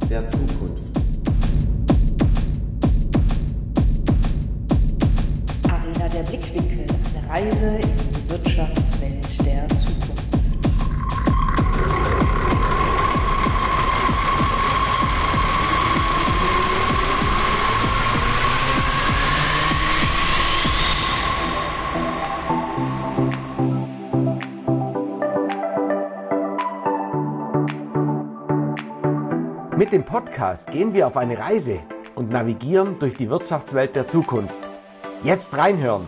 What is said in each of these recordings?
der Zukunft. Arena der Blickwinkel, eine Reise in die Wirtschaftswelt der Zukunft. Mit dem Podcast gehen wir auf eine Reise und navigieren durch die Wirtschaftswelt der Zukunft. Jetzt reinhören!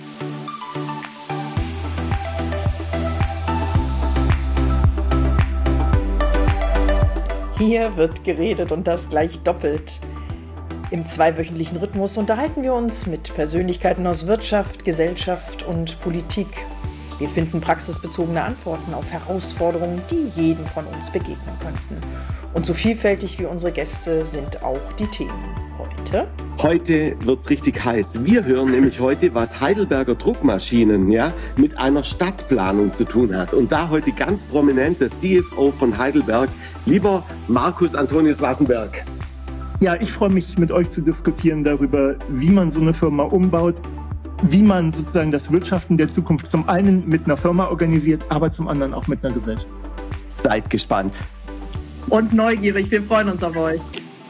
Hier wird geredet und das gleich doppelt. Im zweiwöchentlichen Rhythmus unterhalten wir uns mit Persönlichkeiten aus Wirtschaft, Gesellschaft und Politik. Wir finden praxisbezogene Antworten auf Herausforderungen, die jedem von uns begegnen könnten. Und so vielfältig wie unsere Gäste sind auch die Themen heute. Heute wird's richtig heiß. Wir hören nämlich heute, was Heidelberger Druckmaschinen mit einer Stadtplanung zu tun hat. Und da heute ganz prominent der CFO von Heidelberg, lieber Markus Antonius Wassenberg. Ja, ich freue mich, mit euch zu diskutieren darüber, wie man so eine Firma umbaut, wie man sozusagen das Wirtschaften der Zukunft zum einen mit einer Firma organisiert, aber zum anderen auch mit einer Gesellschaft. Seid gespannt. Und neugierig, wir freuen uns auf euch.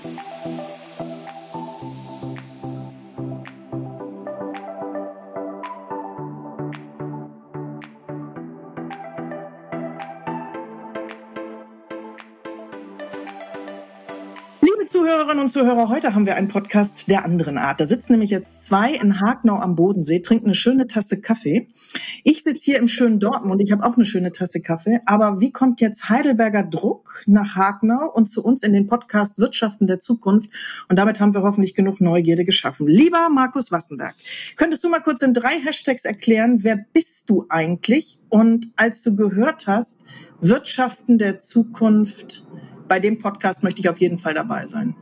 Liebe Zuhörerinnen und Zuhörer, heute haben wir einen Podcast der anderen Art. Da sitzen nämlich jetzt zwei in Hagenau am Bodensee, trinken eine schöne Tasse Kaffee. Ich sitze hier im schönen Dortmund, ich habe auch eine schöne Tasse Kaffee. Aber wie kommt jetzt Heidelberger Druck nach Hagenau und zu uns in den Podcast Wirtschaften der Zukunft? Und damit haben wir hoffentlich genug Neugierde geschaffen. Lieber Markus Wassenberg, könntest du mal kurz in 3 Hashtags erklären, wer bist du eigentlich? Und als du gehört hast, Wirtschaften der Zukunft, bei dem Podcast möchte ich auf jeden Fall dabei sein.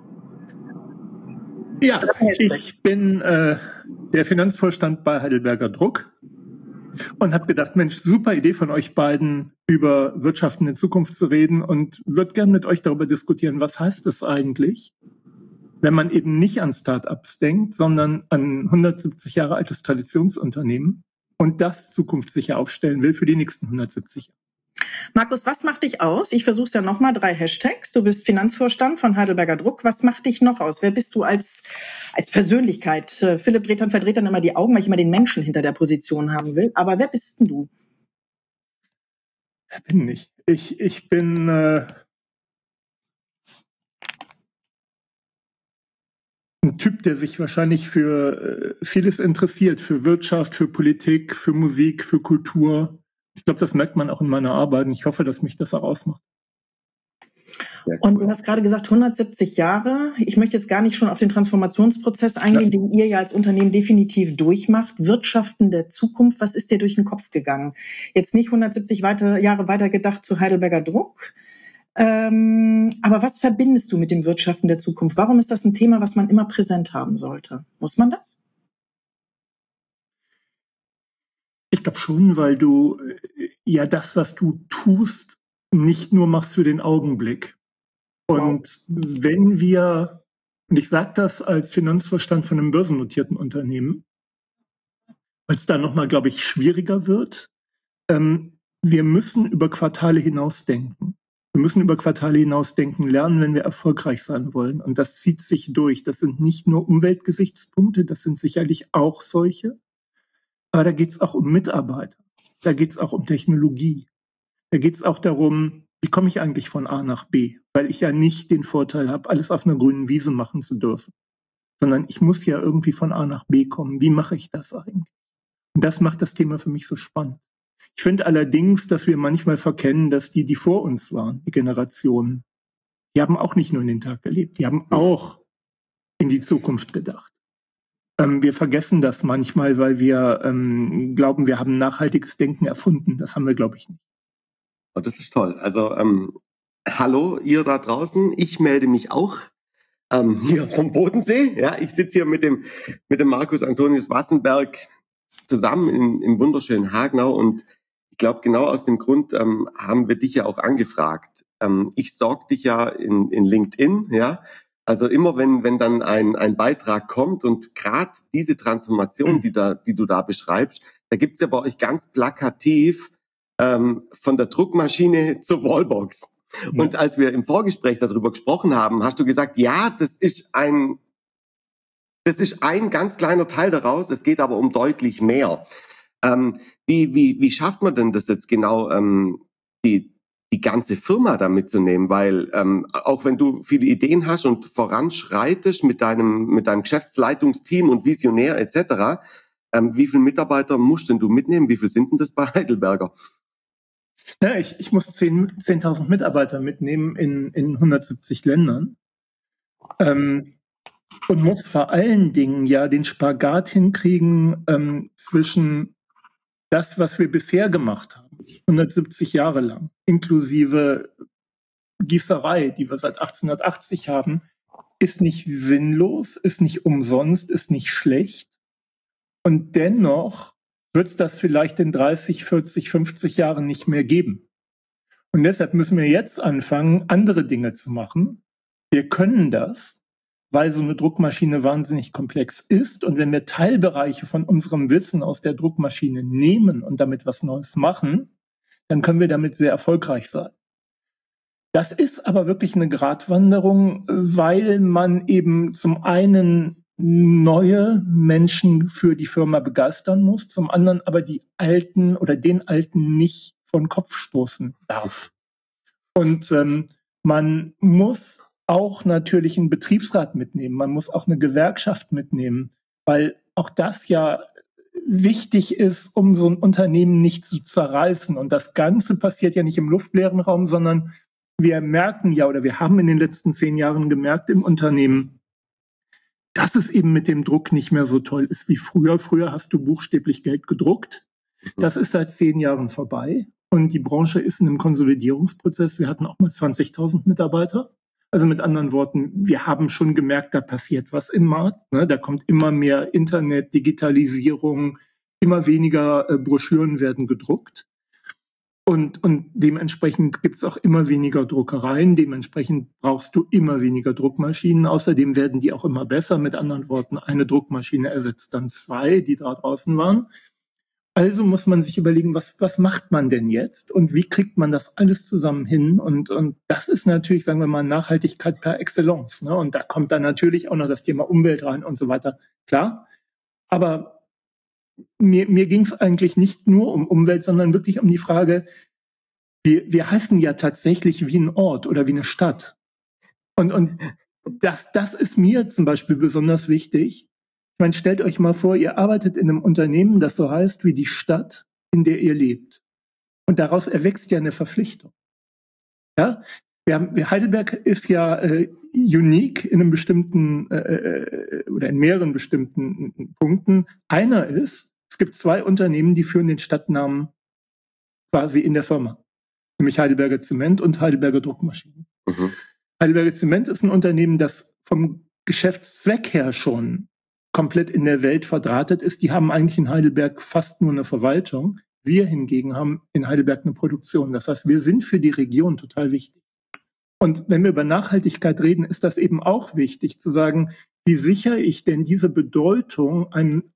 Ja, ich bin der Finanzvorstand bei Heidelberger Druck und habe gedacht, Mensch, super Idee von euch beiden, über Wirtschaften in Zukunft zu reden und würde gerne mit euch darüber diskutieren, was heißt es eigentlich, wenn man eben nicht an Start-ups denkt, sondern an 170 Jahre altes Traditionsunternehmen und das zukunftssicher aufstellen will für die nächsten 170 Jahre. Markus, was macht dich aus? Ich versuche es ja nochmal, 3 Hashtags. Du bist Finanzvorstand von Heidelberger Druck. Was macht dich noch aus? Wer bist du als Persönlichkeit? Philipp verdreht dann immer die Augen, weil ich immer den Menschen hinter der Position haben will. Aber wer bist denn du? Bin nicht. Ich bin ein Typ, der sich wahrscheinlich für vieles interessiert, für Wirtschaft, für Politik, für Musik, für Kultur. Ich glaube, das merkt man auch in meiner Arbeit und ich hoffe, dass mich das auch ausmacht. Und du hast gerade gesagt, 170 Jahre. Ich möchte jetzt gar nicht schon auf den Transformationsprozess eingehen, den ihr ja als Unternehmen definitiv durchmacht. Wirtschaften der Zukunft, was ist dir durch den Kopf gegangen? Jetzt nicht 170 Jahre weiter gedacht zu Heidelberger Druck. Aber was verbindest du mit dem Wirtschaften der Zukunft? Warum ist das ein Thema, was man immer präsent haben sollte? Muss man das? Ich glaube schon, weil du ja das, was du tust, nicht nur machst für den Augenblick. Und wenn wir, und ich sage das als Finanzvorstand von einem börsennotierten Unternehmen, weil es da nochmal, glaube ich, schwieriger wird, wir müssen über Quartale hinausdenken. Wir müssen über Quartale hinausdenken lernen, wenn wir erfolgreich sein wollen. Und das zieht sich durch. Das sind nicht nur Umweltgesichtspunkte, das sind sicherlich auch solche. Aber da geht es auch um Mitarbeiter, da geht es auch um Technologie, da geht es auch darum, wie komme ich eigentlich von A nach B, weil ich ja nicht den Vorteil habe, alles auf einer grünen Wiese machen zu dürfen, sondern ich muss ja irgendwie von A nach B kommen. Wie mache ich das eigentlich? Und das macht das Thema für mich so spannend. Ich finde allerdings, dass wir manchmal verkennen, dass die vor uns waren, die Generationen, die haben auch nicht nur in den Tag gelebt, die haben auch in die Zukunft gedacht. Wir vergessen das manchmal, weil wir glauben, wir haben nachhaltiges Denken erfunden. Das haben wir, glaube ich, nicht. Oh, das ist toll. Also, hallo, ihr da draußen. Ich melde mich auch hier vom Bodensee. Ja, ich sitze hier mit dem Markus Antonius Wassenberg zusammen im wunderschönen Hagenau und ich glaube, genau aus dem Grund haben wir dich ja auch angefragt. ich stalk dich ja in LinkedIn, ja. Also immer wenn dann ein Beitrag kommt und gerade diese Transformation, die du da beschreibst, da gibt's ja bei euch ganz plakativ von der Druckmaschine zur Wallbox. Ja. Und als wir im Vorgespräch darüber gesprochen haben, hast du gesagt, ja, das ist ein ganz kleiner Teil daraus, es geht aber um deutlich mehr. Wie schafft man denn das jetzt genau, die ganze Firma da mitzunehmen? Weil auch wenn du viele Ideen hast und voranschreitest mit deinem Geschäftsleitungsteam und Visionär etc., wie viele Mitarbeiter musst denn du mitnehmen? Wie viel sind denn das bei Heidelberger? Ja, ich muss 10.000 Mitarbeiter mitnehmen in 170 Ländern. Und muss vor allen Dingen ja den Spagat hinkriegen zwischen das, was wir bisher gemacht haben, 170 Jahre lang, inklusive Gießerei, die wir seit 1880 haben, ist nicht sinnlos, ist nicht umsonst, ist nicht schlecht. Und dennoch wird es das vielleicht in 30, 40, 50 Jahren nicht mehr geben. Und deshalb müssen wir jetzt anfangen, andere Dinge zu machen. Wir können das, weil so eine Druckmaschine wahnsinnig komplex ist. Und wenn wir Teilbereiche von unserem Wissen aus der Druckmaschine nehmen und damit was Neues machen, dann können wir damit sehr erfolgreich sein. Das ist aber wirklich eine Gratwanderung, weil man eben zum einen neue Menschen für die Firma begeistern muss, zum anderen aber die Alten oder den Alten nicht vor den Kopf stoßen darf. Und man muss auch natürlich einen Betriebsrat mitnehmen, man muss auch eine Gewerkschaft mitnehmen, weil auch das ja wichtig ist, um so ein Unternehmen nicht zu zerreißen. Und das Ganze passiert ja nicht im luftleeren Raum, sondern wir merken ja, oder wir haben in den letzten 10 Jahren gemerkt im Unternehmen, dass es eben mit dem Druck nicht mehr so toll ist wie früher. Früher hast du buchstäblich Geld gedruckt. Das ist seit 10 Jahren vorbei. Und die Branche ist in einem Konsolidierungsprozess. Wir hatten auch mal 20.000 Mitarbeiter. Also mit anderen Worten, wir haben schon gemerkt, da passiert was im Markt. Ne? Da kommt immer mehr Internet, Digitalisierung, immer weniger Broschüren werden gedruckt. Und dementsprechend gibt es auch immer weniger Druckereien. Dementsprechend brauchst du immer weniger Druckmaschinen. Außerdem werden die auch immer besser. Mit anderen Worten, eine Druckmaschine ersetzt dann 2, die da draußen waren. Also muss man sich überlegen, was macht man denn jetzt und wie kriegt man das alles zusammen hin? Und das ist natürlich, sagen wir mal, Nachhaltigkeit par excellence. Ne? Und da kommt dann natürlich auch noch das Thema Umwelt rein und so weiter. Klar, aber mir ging es eigentlich nicht nur um Umwelt, sondern wirklich um die Frage, wir heißen ja tatsächlich wie ein Ort oder wie eine Stadt. Und das ist mir zum Beispiel besonders wichtig. Ich meine, stellt euch mal vor, ihr arbeitet in einem Unternehmen, das so heißt wie die Stadt, in der ihr lebt. Und daraus erwächst ja eine Verpflichtung. Ja? Heidelberg ist ja unique in einem bestimmten oder in mehreren bestimmten Punkten. Einer ist, es gibt 2 Unternehmen, die führen den Stadtnamen quasi in der Firma. Nämlich Heidelberger Zement und Heidelberger Druckmaschinen. Mhm. Heidelberger Zement ist ein Unternehmen, das vom Geschäftszweck her schon komplett in der Welt verdrahtet ist. Die haben eigentlich in Heidelberg fast nur eine Verwaltung. Wir hingegen haben in Heidelberg eine Produktion. Das heißt, wir sind für die Region total wichtig. Und wenn wir über Nachhaltigkeit reden, ist das eben auch wichtig, zu sagen, wie sichere ich denn diese Bedeutung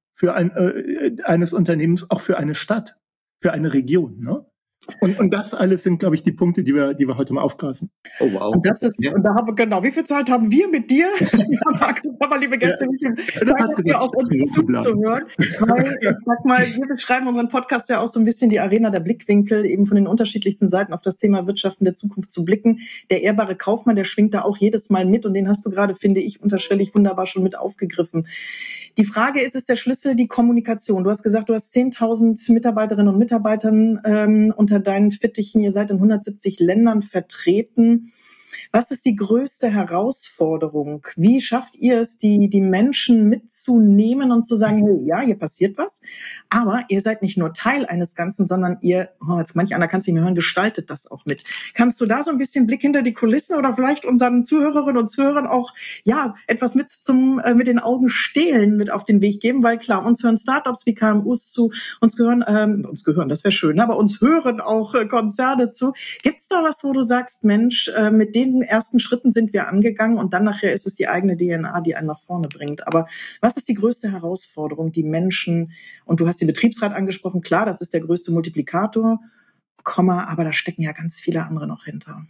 eines Unternehmens auch für eine Stadt, für eine Region, ne? Und das alles sind, glaube ich, die Punkte, die wir heute mal aufgreifen. Oh, wow. Und das ist, ja. Und da haben wir, genau, wie viel Zeit haben wir mit dir? Aber liebe Gäste, wie viel Zeit habt ihr auf uns zuzuhören? Weil, ich sag mal, wir beschreiben unseren Podcast ja auch so ein bisschen die Arena der Blickwinkel, eben von den unterschiedlichsten Seiten auf das Thema Wirtschaften der Zukunft zu blicken. Der ehrbare Kaufmann, der schwingt da auch jedes Mal mit und den hast du gerade, finde ich, unterschwellig wunderbar schon mit aufgegriffen. Die Frage ist der Schlüssel die Kommunikation? Du hast gesagt, du hast 10.000 Mitarbeiterinnen und Mitarbeitern unter deinen Fittichen. Ihr seid in 170 Ländern vertreten. Was ist die größte Herausforderung? Wie schafft ihr es, die Menschen mitzunehmen und zu sagen, hey, ja, hier passiert was, aber ihr seid nicht nur Teil eines Ganzen, sondern ihr, jetzt manch einer kann es nicht mehr hören, gestaltet das auch mit. Kannst du da so ein bisschen Blick hinter die Kulissen oder vielleicht unseren Zuhörerinnen und Zuhörern auch etwas mit den Augen stehlen, mit auf den Weg geben? Weil klar, uns hören Startups wie KMUs zu, uns gehören, das wäre schön, aber uns hören auch Konzerne zu. Gibt's da was, wo du sagst, Mensch, mit den ersten Schritten sind wir angegangen und dann nachher ist es die eigene DNA, die einen nach vorne bringt. Aber was ist die größte Herausforderung, die Menschen, und du hast den Betriebsrat angesprochen, klar, das ist der größte Multiplikator, aber da stecken ja ganz viele andere noch hinter.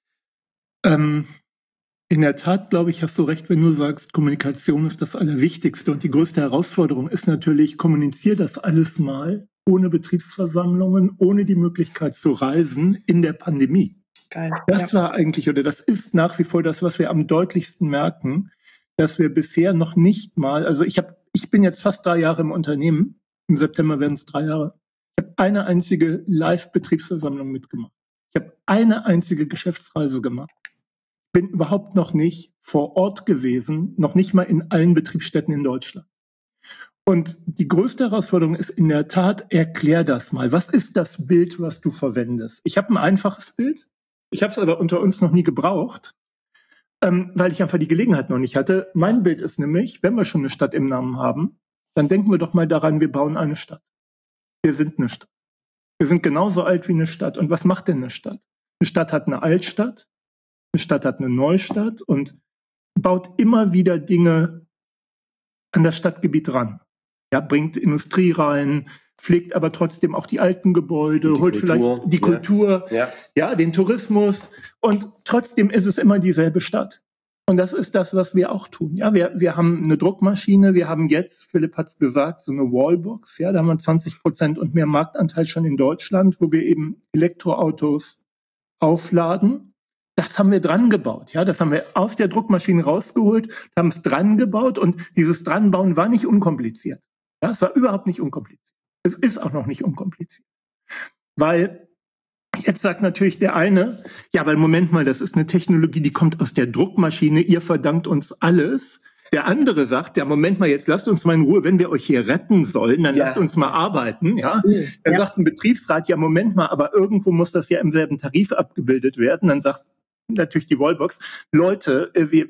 In der Tat, glaube ich, hast du recht, wenn du sagst, Kommunikation ist das Allerwichtigste. Und die größte Herausforderung ist natürlich, kommunizier das alles mal ohne Betriebsversammlungen, ohne die Möglichkeit zu reisen in der Pandemie. Geil. Das war eigentlich, oder das ist nach wie vor das, was wir am deutlichsten merken, dass wir bisher noch nicht mal, also ich bin jetzt fast 3 Jahre im Unternehmen, im September werden es 3 Jahre. Ich habe eine einzige Live-Betriebsversammlung mitgemacht. Ich habe eine einzige Geschäftsreise gemacht. Bin überhaupt noch nicht vor Ort gewesen, noch nicht mal in allen Betriebsstätten in Deutschland. Und die größte Herausforderung ist in der Tat, erklär das mal. Was ist das Bild, was du verwendest? Ich habe ein einfaches Bild. Ich habe es aber unter uns noch nie gebraucht, weil ich einfach die Gelegenheit noch nicht hatte. Mein Bild ist nämlich, wenn wir schon eine Stadt im Namen haben, dann denken wir doch mal daran, wir bauen eine Stadt. Wir sind eine Stadt. Wir sind genauso alt wie eine Stadt. Und was macht denn eine Stadt? Eine Stadt hat eine Altstadt, eine Stadt hat eine Neustadt und baut immer wieder Dinge an das Stadtgebiet ran. Ja, bringt Industrie rein, pflegt aber trotzdem auch die alten Gebäude, holt vielleicht die Kultur, den Tourismus. Und trotzdem ist es immer dieselbe Stadt. Und das ist das, was wir auch tun. Ja, wir haben eine Druckmaschine, wir haben jetzt, Philipp hat es gesagt, so eine Wallbox. Ja, da haben wir 20% und mehr Marktanteil schon in Deutschland, wo wir eben Elektroautos aufladen. Das haben wir dran gebaut. Ja, das haben wir aus der Druckmaschine rausgeholt, haben es dran gebaut und dieses Dranbauen war nicht unkompliziert. Ja, es war überhaupt nicht unkompliziert. Es ist auch noch nicht unkompliziert. Weil jetzt sagt natürlich der eine, ja, aber Moment mal, das ist eine Technologie, die kommt aus der Druckmaschine, ihr verdankt uns alles. Der andere sagt, ja, Moment mal, jetzt lasst uns mal in Ruhe, wenn wir euch hier retten sollen, dann lasst uns mal arbeiten. Ja? Dann sagt ein Betriebsrat, ja, Moment mal, aber irgendwo muss das ja im selben Tarif abgebildet werden. Dann sagt natürlich die Wallbox, Leute,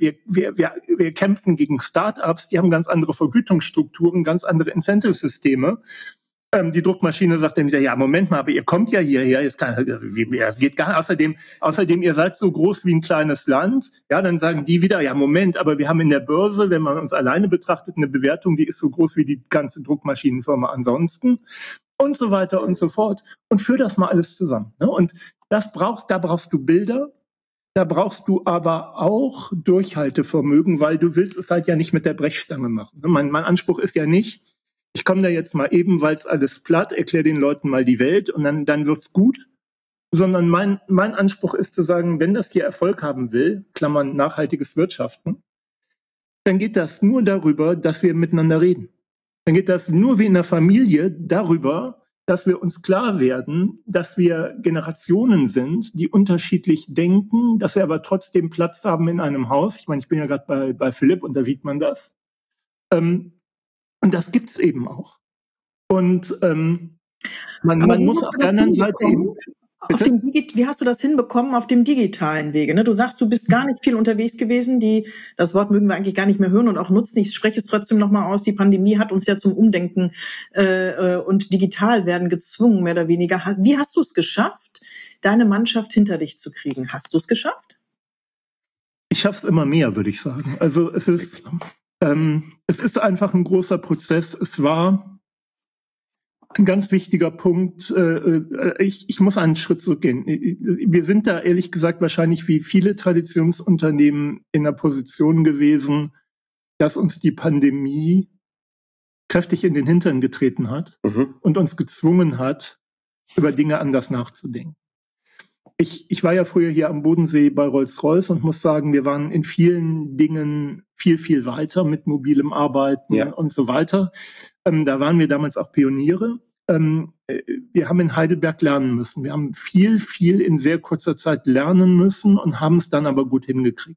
wir kämpfen gegen Start-ups, die haben ganz andere Vergütungsstrukturen, ganz andere Incentive-Systeme. Die Druckmaschine sagt dann wieder, ja, Moment mal, aber ihr kommt ja hierher, es geht gar nicht. Außerdem, ihr seid so groß wie ein kleines Land. Ja, dann sagen die wieder, ja, Moment, aber wir haben in der Börse, wenn man uns alleine betrachtet, eine Bewertung, die ist so groß wie die ganze Druckmaschinenfirma ansonsten und so weiter und so fort. Und führ das mal alles zusammen. Ne? Und da brauchst du Bilder. Da brauchst du aber auch Durchhaltevermögen, weil du willst es halt ja nicht mit der Brechstange machen. Mein Anspruch ist ja nicht, ich komme da jetzt mal eben, weil es alles platt, erkläre den Leuten mal die Welt und dann wird's gut. Sondern mein Anspruch ist zu sagen, wenn das hier Erfolg haben will, Klammern nachhaltiges Wirtschaften, dann geht das nur darüber, dass wir miteinander reden. Dann geht das nur wie in der Familie darüber, dass wir uns klar werden, dass wir Generationen sind, die unterschiedlich denken, dass wir aber trotzdem Platz haben in einem Haus. Ich meine, ich bin ja gerade bei Philipp und da sieht man das. Und das gibt's eben auch. Und man muss auf der anderen Seite eben... Wie hast du das hinbekommen auf dem digitalen Wege? Ne? Du sagst, du bist gar nicht viel unterwegs gewesen. Das Wort mögen wir eigentlich gar nicht mehr hören und auch nutzen. Ich spreche es trotzdem nochmal aus. Die Pandemie hat uns ja zum Umdenken und digital werden gezwungen, mehr oder weniger. Wie hast du es geschafft, deine Mannschaft hinter dich zu kriegen? Hast du es geschafft? Ich schaffe es immer mehr, würde ich sagen. Also es ist einfach ein großer Prozess. Es war ein ganz wichtiger Punkt. Ich muss einen Schritt zurückgehen. Wir sind da ehrlich gesagt wahrscheinlich wie viele Traditionsunternehmen in der Position gewesen, dass uns die Pandemie kräftig in den Hintern getreten hat und uns gezwungen hat, über Dinge anders nachzudenken. Ich war ja früher hier am Bodensee bei Rolls-Royce und muss sagen, wir waren in vielen Dingen viel, viel weiter mit mobilem Arbeiten und so weiter. Da waren wir damals auch Pioniere. wir haben in Heidelberg lernen müssen. Wir haben viel in sehr kurzer Zeit lernen müssen und haben es dann aber gut hingekriegt.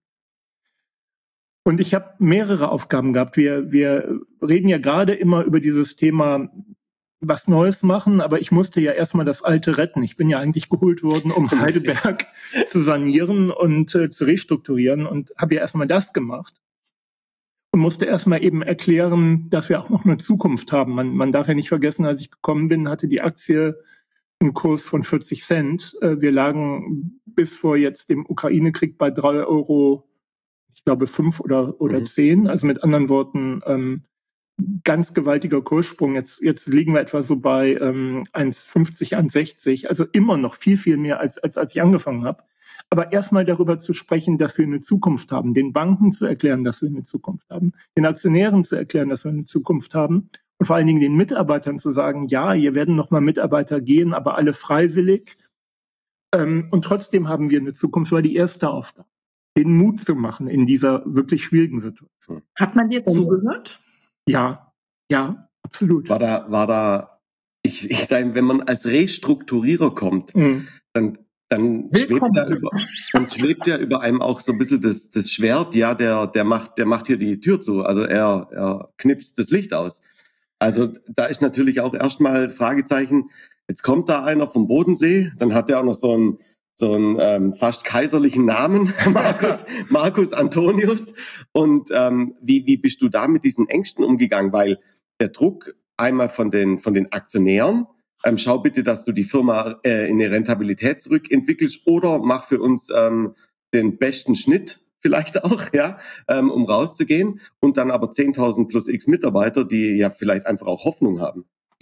Und ich habe mehrere Aufgaben gehabt. Wir reden ja gerade immer über dieses Thema, was Neues machen, aber ich musste ja erstmal das Alte retten. Ich bin ja eigentlich geholt worden, um Heidelberg zu sanieren und zu restrukturieren und habe ja erstmal das gemacht. Und musste erstmal eben erklären, dass wir auch noch eine Zukunft haben. Man darf ja nicht vergessen, als ich gekommen bin, hatte die Aktie einen Kurs von 40 Cent. Wir lagen bis vor jetzt dem Ukraine-Krieg bei 3 Euro, ich glaube 5 oder 10. Also mit anderen Worten, ganz gewaltiger Kurssprung. Jetzt liegen wir etwa so bei 1,50, 1,60. Also immer noch viel mehr als ich angefangen habe. Aber erstmal darüber zu sprechen, dass wir eine Zukunft haben, den Banken zu erklären, dass wir eine Zukunft haben, den Aktionären zu erklären, dass wir eine Zukunft haben und vor allen Dingen den Mitarbeitern zu sagen, ja, hier werden noch mal Mitarbeiter gehen, aber alle freiwillig. Und trotzdem haben wir eine Zukunft, war die erste Aufgabe, den Mut zu machen in dieser wirklich schwierigen Situation. Hat man dir zugehört? Ja, absolut. War da, ich sage, wenn man als Restrukturierer kommt, dann schwebt ja über einem auch so ein bisschen das Schwert, ja, der macht hier die Tür zu, also er knipst das Licht aus. Also da ist natürlich auch erstmal Fragezeichen, jetzt kommt da einer vom Bodensee, dann hat er auch noch so einen fast kaiserlichen Namen, Marcus Antonius. Und wie bist du da mit diesen Ängsten umgegangen? Weil der Druck einmal von den Aktionären, schau bitte, dass du die Firma in eine Rentabilität zurückentwickelst oder mach für uns den besten Schnitt vielleicht auch, ja, um rauszugehen. Und dann aber 10.000 plus X Mitarbeiter, die ja vielleicht einfach auch Hoffnung haben.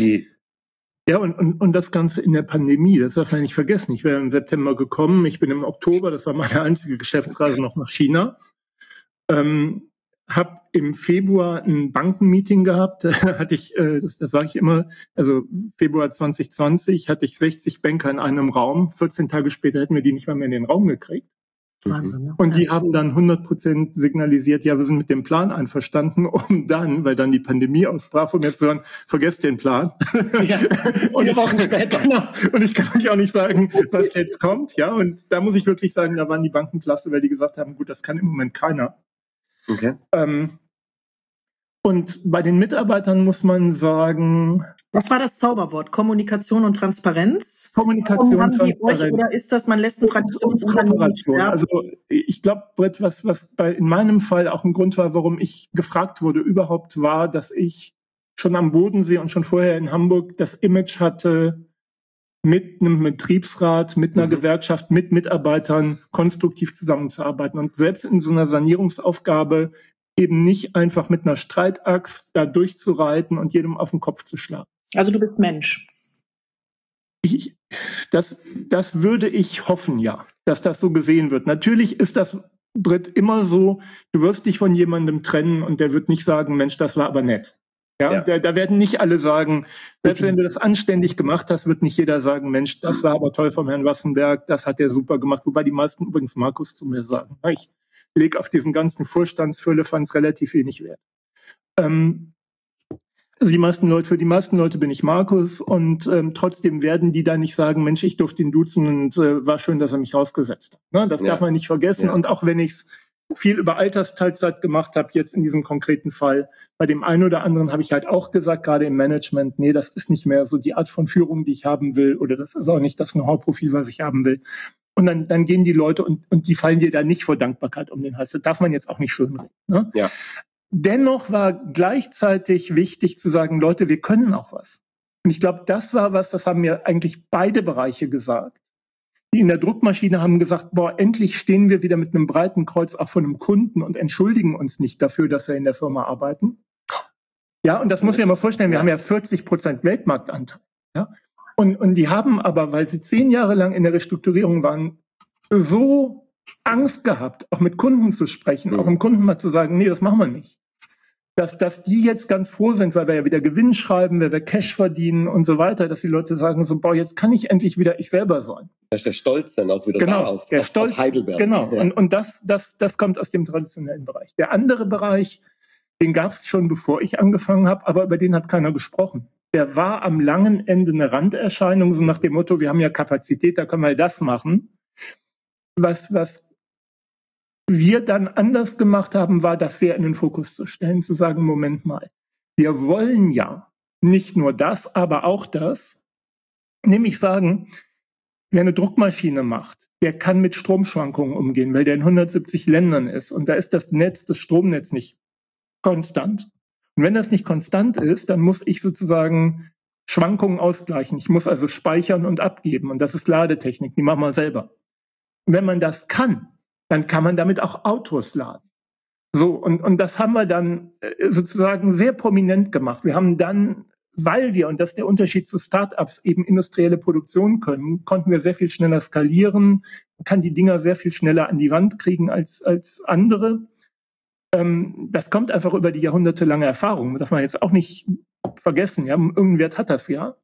Ja, und das Ganze in der Pandemie, das darf man nicht vergessen. Ich wäre im September gekommen, ich bin im Oktober, das war meine einzige Geschäftsreise noch nach China, habe im Februar ein Bankenmeeting gehabt, hatte ich, das sage ich immer, also Februar 2020 hatte ich 60 Banker in einem Raum, 14 Tage später hätten wir die nicht mal mehr in den Raum gekriegt. Und die haben dann 100% signalisiert, ja, wir sind mit dem Plan einverstanden, um dann, weil dann die Pandemie ausbrach, um jetzt zu sagen, vergesst den Plan. Ja, 4 Wochen später. Und ich kann euch auch nicht sagen, was jetzt kommt. Ja, und da muss ich wirklich sagen, da waren die Banken klasse, weil die gesagt haben, gut, das kann im Moment keiner. Okay. Und bei den Mitarbeitern muss man sagen... Was war das Zauberwort? Kommunikation und Transparenz? Kommunikation und Transparenz. Oder ist das, man lässt ein Traditionsunternehmen sterben? Also ich glaube, Brett, was in meinem Fall auch ein Grund war, warum ich gefragt wurde überhaupt, war, dass ich schon am Bodensee und schon vorher in Hamburg das Image hatte, mit einem Betriebsrat, mit einer Gewerkschaft, mit Mitarbeitern konstruktiv zusammenzuarbeiten. Und selbst in so einer Sanierungsaufgabe eben nicht einfach mit einer Streitaxt da durchzureiten und jedem auf den Kopf zu schlagen. Also du bist Mensch. Das würde ich hoffen, ja, dass das so gesehen wird. Natürlich ist das, Britt, immer so, du wirst dich von jemandem trennen und der wird nicht sagen, Mensch, das war aber nett. Ja. Da werden nicht alle sagen, selbst wenn du das anständig gemacht hast, wird nicht jeder sagen, Mensch, das war aber toll vom Herrn Wassenberg, das hat er super gemacht. Wobei die meisten übrigens Markus zu mir sagen. Ich lege auf diesen ganzen Vorstandsfirlefanz relativ wenig Wert. Also für die meisten Leute bin ich Markus und trotzdem werden die da nicht sagen, Mensch, ich durfte ihn duzen und war schön, dass er mich rausgesetzt hat. Ne? Das darf man nicht vergessen. Ja. Und auch wenn ich viel über Altersteilzeit gemacht habe, jetzt in diesem konkreten Fall, bei dem einen oder anderen habe ich halt auch gesagt, gerade im Management, nee, das ist nicht mehr so die Art von Führung, die ich haben will, oder das ist auch nicht das Know-how-Profil, was ich haben will. Und dann gehen die Leute und die fallen dir da nicht vor Dankbarkeit um den Hals. Das darf man jetzt auch nicht schönreden. Ne? Ja. Dennoch war gleichzeitig wichtig zu sagen, Leute, wir können auch was. Und ich glaube, das war was, das haben mir eigentlich beide Bereiche gesagt. Die in der Druckmaschine haben gesagt, boah, endlich stehen wir wieder mit einem breiten Kreuz auch von einem Kunden und entschuldigen uns nicht dafür, dass wir in der Firma arbeiten. Ja, und das muss ich mir mal vorstellen, wir haben ja 40% Weltmarktanteil. Ja? Und die haben aber, weil sie 10 Jahre lang in der Restrukturierung waren, so Angst gehabt, auch mit Kunden zu sprechen, auch dem Kunden mal zu sagen, nee, das machen wir nicht. Dass die jetzt ganz froh sind, weil wir ja wieder Gewinn schreiben, weil wir Cash verdienen und so weiter, dass die Leute sagen so, boah, jetzt kann ich endlich wieder ich selber sein. Da ist der Stolz dann auch wieder da auf Heidelberg. Genau, ja. Und das kommt aus dem traditionellen Bereich. Der andere Bereich, den gab es schon, bevor ich angefangen habe, aber über den hat keiner gesprochen. der war am langen Ende eine Randerscheinung, so nach dem Motto, wir haben ja Kapazität, da können wir das machen. Was wir dann anders gemacht haben, war, das sehr in den Fokus zu stellen, zu sagen, Moment mal, wir wollen ja nicht nur das, aber auch das, nämlich sagen, wer eine Druckmaschine macht, der kann mit Stromschwankungen umgehen, weil der in 170 Ländern ist und da ist das Stromnetz nicht konstant. Und wenn das nicht konstant ist, dann muss ich sozusagen Schwankungen ausgleichen. Ich muss also speichern und abgeben und das ist Ladetechnik, die machen wir selber. Und wenn man das kann, dann kann man damit auch Autos laden. So, und das haben wir dann sozusagen sehr prominent gemacht. Wir haben dann, weil wir, und das ist der Unterschied zu Startups, eben industrielle Produktion können, konnten wir sehr viel schneller skalieren, man kann die Dinger sehr viel schneller an die Wand kriegen als andere. Das kommt einfach über die jahrhundertelange Erfahrung, das darf man jetzt auch nicht vergessen. Ja? Irgendein Wert hat das ja.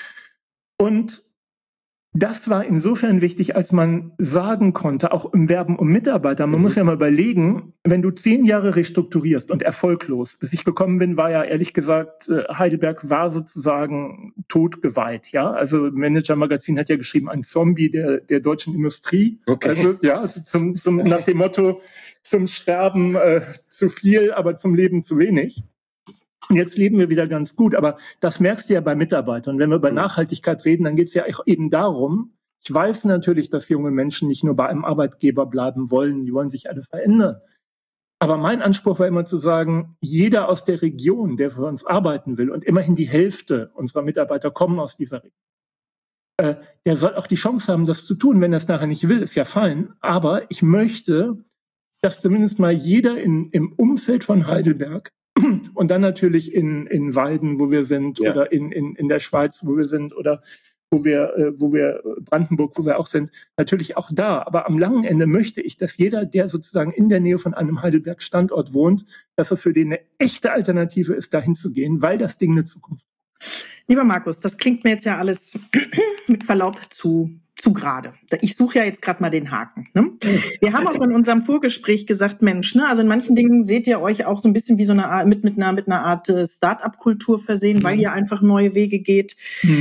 Und das war insofern wichtig, als man sagen konnte, auch im Werben um Mitarbeiter, man muss ja mal überlegen, wenn du 10 Jahre restrukturierst und erfolglos, bis ich gekommen bin, war ja ehrlich gesagt, Heidelberg war sozusagen totgeweiht, ja, also Manager Magazin hat ja geschrieben, ein Zombie der deutschen Industrie, Okay. Also ja, also nach dem Motto, zum Sterben zu viel, aber zum Leben zu wenig. Jetzt leben wir wieder ganz gut, aber das merkst du ja bei Mitarbeitern. Wenn wir über Nachhaltigkeit reden, dann geht es ja eben darum, ich weiß natürlich, dass junge Menschen nicht nur bei einem Arbeitgeber bleiben wollen, die wollen sich alle verändern. Aber mein Anspruch war immer zu sagen, jeder aus der Region, der für uns arbeiten will, und immerhin die Hälfte unserer Mitarbeiter kommen aus dieser Region, der soll auch die Chance haben, das zu tun. Wenn er es nachher nicht will, ist ja fein. Aber ich möchte, dass zumindest mal jeder im Umfeld von Heidelberg und dann natürlich in Weiden, wo wir sind, ja, oder in der Schweiz, wo wir sind, oder wo wir Brandenburg, wo wir auch sind, natürlich auch da. Aber am langen Ende möchte ich, dass jeder, der sozusagen in der Nähe von einem Heidelberg-Standort wohnt, dass das für den eine echte Alternative ist, dahin zu gehen, weil das Ding eine Zukunft hat. Lieber Markus, das klingt mir jetzt ja alles mit Verlaub zu gerade. Ich suche ja jetzt gerade mal den Haken. Ne? Wir haben auch in unserem Vorgespräch gesagt, Mensch, ne, also in manchen Dingen seht ihr euch auch so ein bisschen wie so eine Art, mit einer Art Start-up-Kultur versehen, weil ihr einfach neue Wege geht.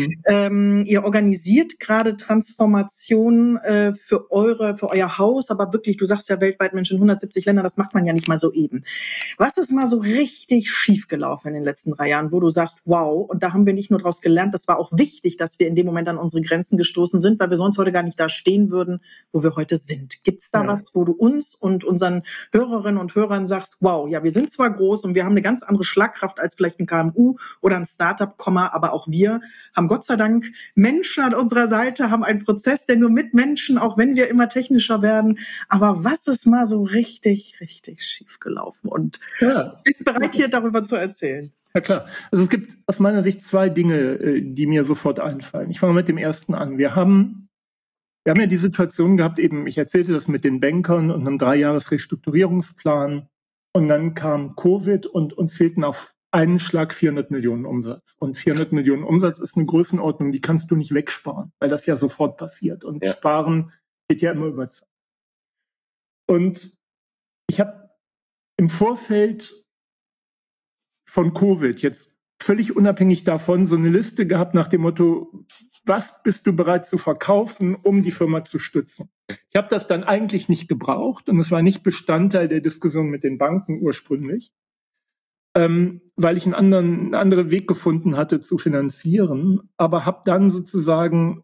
Ihr organisiert gerade Transformation für euer Haus, aber wirklich, du sagst ja weltweit, Mensch, in 170 Ländern, das macht man ja nicht mal so eben. Was ist mal so richtig schief gelaufen in den letzten 3 Jahren, wo du sagst, wow, und da haben wir nicht nur daraus gelernt, das war auch wichtig, dass wir in dem Moment an unsere Grenzen gestoßen sind, weil wir sonst heute gar nicht da stehen würden, wo wir heute sind. Gibt es da was, wo du uns und unseren Hörerinnen und Hörern sagst, wow, ja, wir sind zwar groß und wir haben eine ganz andere Schlagkraft als vielleicht ein KMU oder ein Startup, aber auch wir haben Gott sei Dank Menschen an unserer Seite, haben einen Prozess, der nur mit Menschen, auch wenn wir immer technischer werden. Aber was ist mal so richtig, richtig schief gelaufen? Und bist bereit, hier darüber zu erzählen? Ja, klar. Also es gibt aus meiner Sicht 2 Dinge, die mir sofort einfallen. Ich fange mit dem ersten an. Wir haben ja die Situation gehabt, eben, ich erzählte das mit den Bankern und einem 3-Jahres-Restrukturierungsplan. Und dann kam Covid und uns fehlten auf einen Schlag 400 Millionen Umsatz. Und 400 Millionen Umsatz ist eine Größenordnung, die kannst du nicht wegsparen, weil das ja sofort passiert. Und Sparen geht ja immer über Zeit. Und ich habe im Vorfeld von Covid, jetzt völlig unabhängig davon, so eine Liste gehabt nach dem Motto, was bist du bereit zu verkaufen, um die Firma zu stützen? Ich habe das dann eigentlich nicht gebraucht und es war nicht Bestandteil der Diskussion mit den Banken ursprünglich, weil ich einen anderen Weg gefunden hatte zu finanzieren, aber habe dann sozusagen,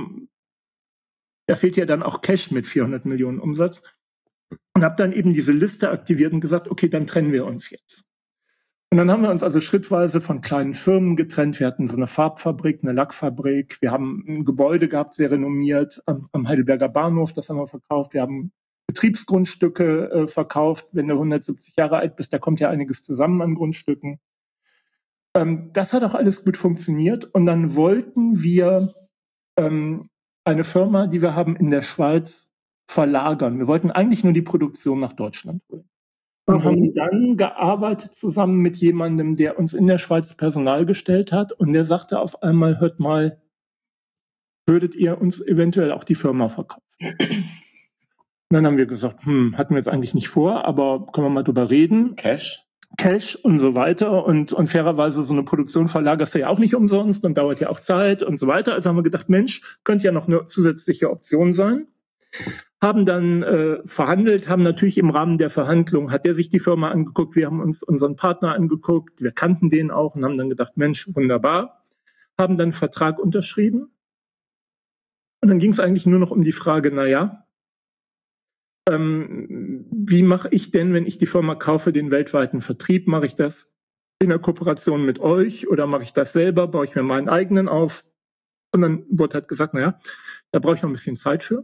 da fehlt ja dann auch Cash mit 400 Millionen Umsatz, und habe dann eben diese Liste aktiviert und gesagt, okay, dann trennen wir uns jetzt. Und dann haben wir uns also schrittweise von kleinen Firmen getrennt. Wir hatten so eine Farbfabrik, eine Lackfabrik. Wir haben ein Gebäude gehabt, sehr renommiert, am Heidelberger Bahnhof. Das haben wir verkauft. Wir haben Betriebsgrundstücke verkauft. Wenn du 170 Jahre alt bist, da kommt ja einiges zusammen an Grundstücken. Das hat auch alles gut funktioniert. Und dann wollten wir eine Firma, die wir haben in der Schweiz, verlagern. Wir wollten eigentlich nur die Produktion nach Deutschland holen. Und haben dann gearbeitet zusammen mit jemandem, der uns in der Schweiz Personal gestellt hat. Und der sagte auf einmal, hört mal, würdet ihr uns eventuell auch die Firma verkaufen? Und dann haben wir gesagt, hatten wir jetzt eigentlich nicht vor, aber können wir mal drüber reden. Cash? Cash und so weiter und fairerweise so eine Produktion verlagerst du ja auch nicht umsonst und dauert ja auch Zeit und so weiter. Also haben wir gedacht, Mensch, könnte ja noch eine zusätzliche Option sein. Haben dann verhandelt, haben natürlich im Rahmen der Verhandlung, hat er sich die Firma angeguckt, wir haben uns unseren Partner angeguckt, wir kannten den auch und haben dann gedacht, Mensch, wunderbar. Haben dann einen Vertrag unterschrieben. Und dann ging es eigentlich nur noch um die Frage, wie mache ich denn, wenn ich die Firma kaufe, den weltweiten Vertrieb? Mache ich das in der Kooperation mit euch oder mache ich das selber? Baue ich mir meinen eigenen auf? Und dann wurde halt gesagt, da brauche ich noch ein bisschen Zeit für.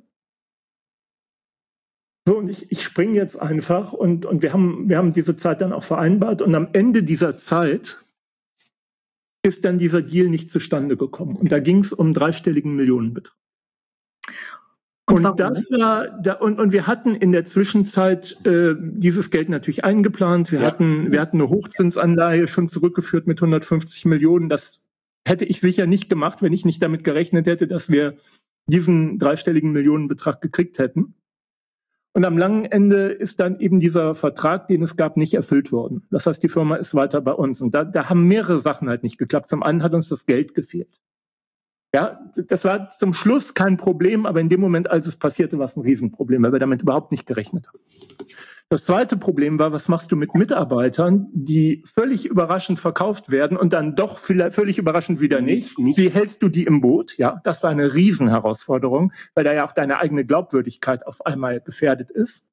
So, und ich springe jetzt einfach und wir haben diese Zeit dann auch vereinbart und am Ende dieser Zeit ist dann dieser Deal nicht zustande gekommen. Und da ging es um 3-stelligen Millionenbetrag. Und das war und wir hatten in der Zwischenzeit dieses Geld natürlich eingeplant. Wir hatten eine Hochzinsanleihe schon zurückgeführt mit 150 Millionen. Das hätte ich sicher nicht gemacht, wenn ich nicht damit gerechnet hätte, dass wir diesen 3-stelligen Millionenbetrag gekriegt hätten. Und am langen Ende ist dann eben dieser Vertrag, den es gab, nicht erfüllt worden. Das heißt, die Firma ist weiter bei uns. Und da haben mehrere Sachen halt nicht geklappt. Zum einen hat uns das Geld gefehlt. Ja, das war zum Schluss kein Problem, aber in dem Moment, als es passierte, war es ein Riesenproblem, weil wir damit überhaupt nicht gerechnet haben. Das zweite Problem war, was machst du mit Mitarbeitern, die völlig überraschend verkauft werden und dann doch vielleicht völlig überraschend wieder nicht? Wie hältst du die im Boot? Ja, das war eine Riesenherausforderung, weil da ja auch deine eigene Glaubwürdigkeit auf einmal gefährdet ist.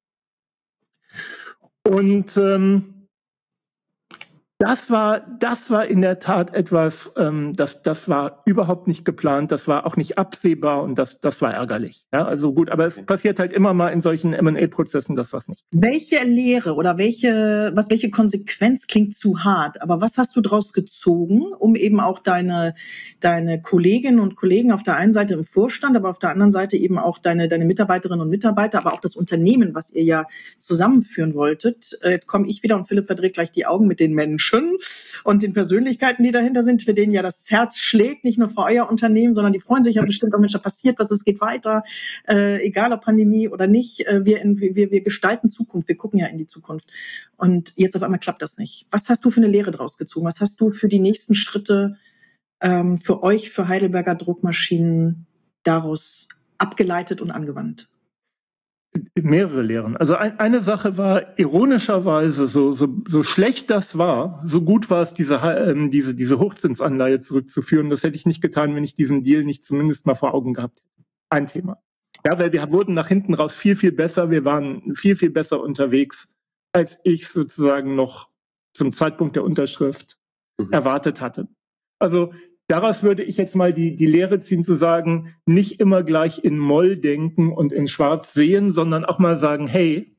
Und das war in der Tat etwas, das war überhaupt nicht geplant, das war auch nicht absehbar und das war ärgerlich. Ja, also gut, aber es passiert halt immer mal in solchen M&A-Prozessen, das was nicht. Welche Lehre oder welche Konsequenz klingt zu hart, aber was hast du daraus gezogen, um eben auch deine Kolleginnen und Kollegen auf der einen Seite im Vorstand, aber auf der anderen Seite eben auch deine Mitarbeiterinnen und Mitarbeiter, aber auch das Unternehmen, was ihr ja zusammenführen wolltet. Jetzt komme ich wieder und Philipp verdreht gleich die Augen mit den Menschen und den Persönlichkeiten, die dahinter sind, für denen ja das Herz schlägt, nicht nur für euer Unternehmen, sondern die freuen sich ja bestimmt, Mensch, da passiert was, es geht weiter, egal ob Pandemie oder nicht, wir gestalten Zukunft, wir gucken ja in die Zukunft. Und jetzt auf einmal klappt das nicht. Was hast du für eine Lehre draus gezogen? Was hast du für die nächsten Schritte für euch, für Heidelberger Druckmaschinen daraus abgeleitet und angewandt? Mehrere Lehren. Also eine Sache war, ironischerweise, so schlecht das war, so gut war es, diese Hochzinsanleihe zurückzuführen. Das hätte ich nicht getan, wenn ich diesen Deal nicht zumindest mal vor Augen gehabt hätte. Ein Thema. Ja, weil wir wurden nach hinten raus viel, viel besser. Wir waren viel, viel besser unterwegs, als ich sozusagen noch zum Zeitpunkt der Unterschrift erwartet hatte. Also daraus würde ich jetzt mal die Lehre ziehen, zu sagen, nicht immer gleich in Moll denken und in Schwarz sehen, sondern auch mal sagen, hey,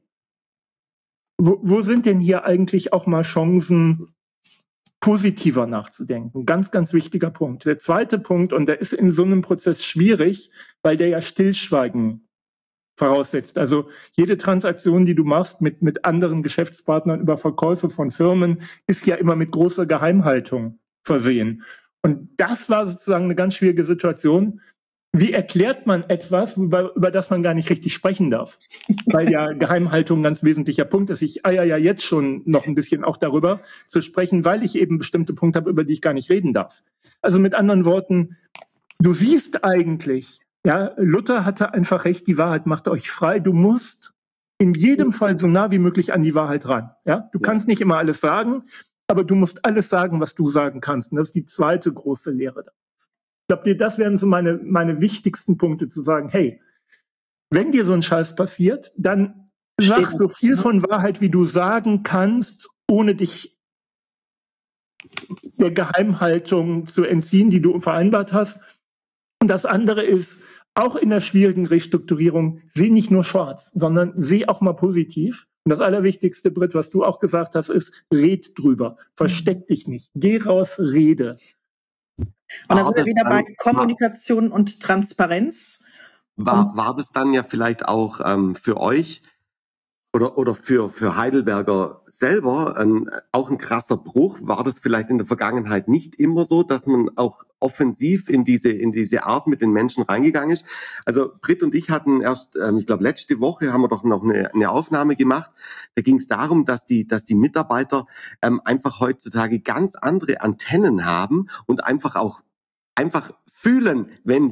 wo sind denn hier eigentlich auch mal Chancen, positiver nachzudenken? Ganz, ganz wichtiger Punkt. Der zweite Punkt, und der ist in so einem Prozess schwierig, weil der ja Stillschweigen voraussetzt. Also jede Transaktion, die du machst mit anderen Geschäftspartnern über Verkäufe von Firmen, ist ja immer mit großer Geheimhaltung versehen. Und das war sozusagen eine ganz schwierige Situation. Wie erklärt man etwas, über das man gar nicht richtig sprechen darf? Weil ja Geheimhaltung ein ganz wesentlicher Punkt ist. Ich eier ja jetzt schon noch ein bisschen auch darüber zu sprechen, weil ich eben bestimmte Punkte habe, über die ich gar nicht reden darf. Also mit anderen Worten, du siehst eigentlich, ja, Luther hatte einfach recht, die Wahrheit macht euch frei. Du musst in jedem Fall so nah wie möglich an die Wahrheit ran. Ja, du kannst nicht immer alles sagen, aber du musst alles sagen, was du sagen kannst. Und das ist die zweite große Lehre. Ich glaube, das wären so meine wichtigsten Punkte, zu sagen, hey, wenn dir so ein Scheiß passiert, dann sag so viel von Wahrheit, wie du sagen kannst, ohne dich der Geheimhaltung zu entziehen, die du vereinbart hast. Und das andere ist, auch in der schwierigen Restrukturierung, seh nicht nur schwarz, sondern seh auch mal positiv. Und das Allerwichtigste, Britt, was du auch gesagt hast, ist, red drüber. Versteck dich nicht. Geh raus, rede. Und da sind wir wieder bei Kommunikation und Transparenz. War das dann ja vielleicht auch für euch Oder für Heidelberger selber auch ein krasser Bruch. War das vielleicht in der Vergangenheit nicht immer so, dass man auch offensiv in diese Art mit den Menschen reingegangen ist? Also Britt und ich hatten erst, ich glaube letzte Woche haben wir doch noch eine Aufnahme gemacht. Da ging es darum, dass die Mitarbeiter einfach heutzutage ganz andere Antennen haben und einfach fühlen, wenn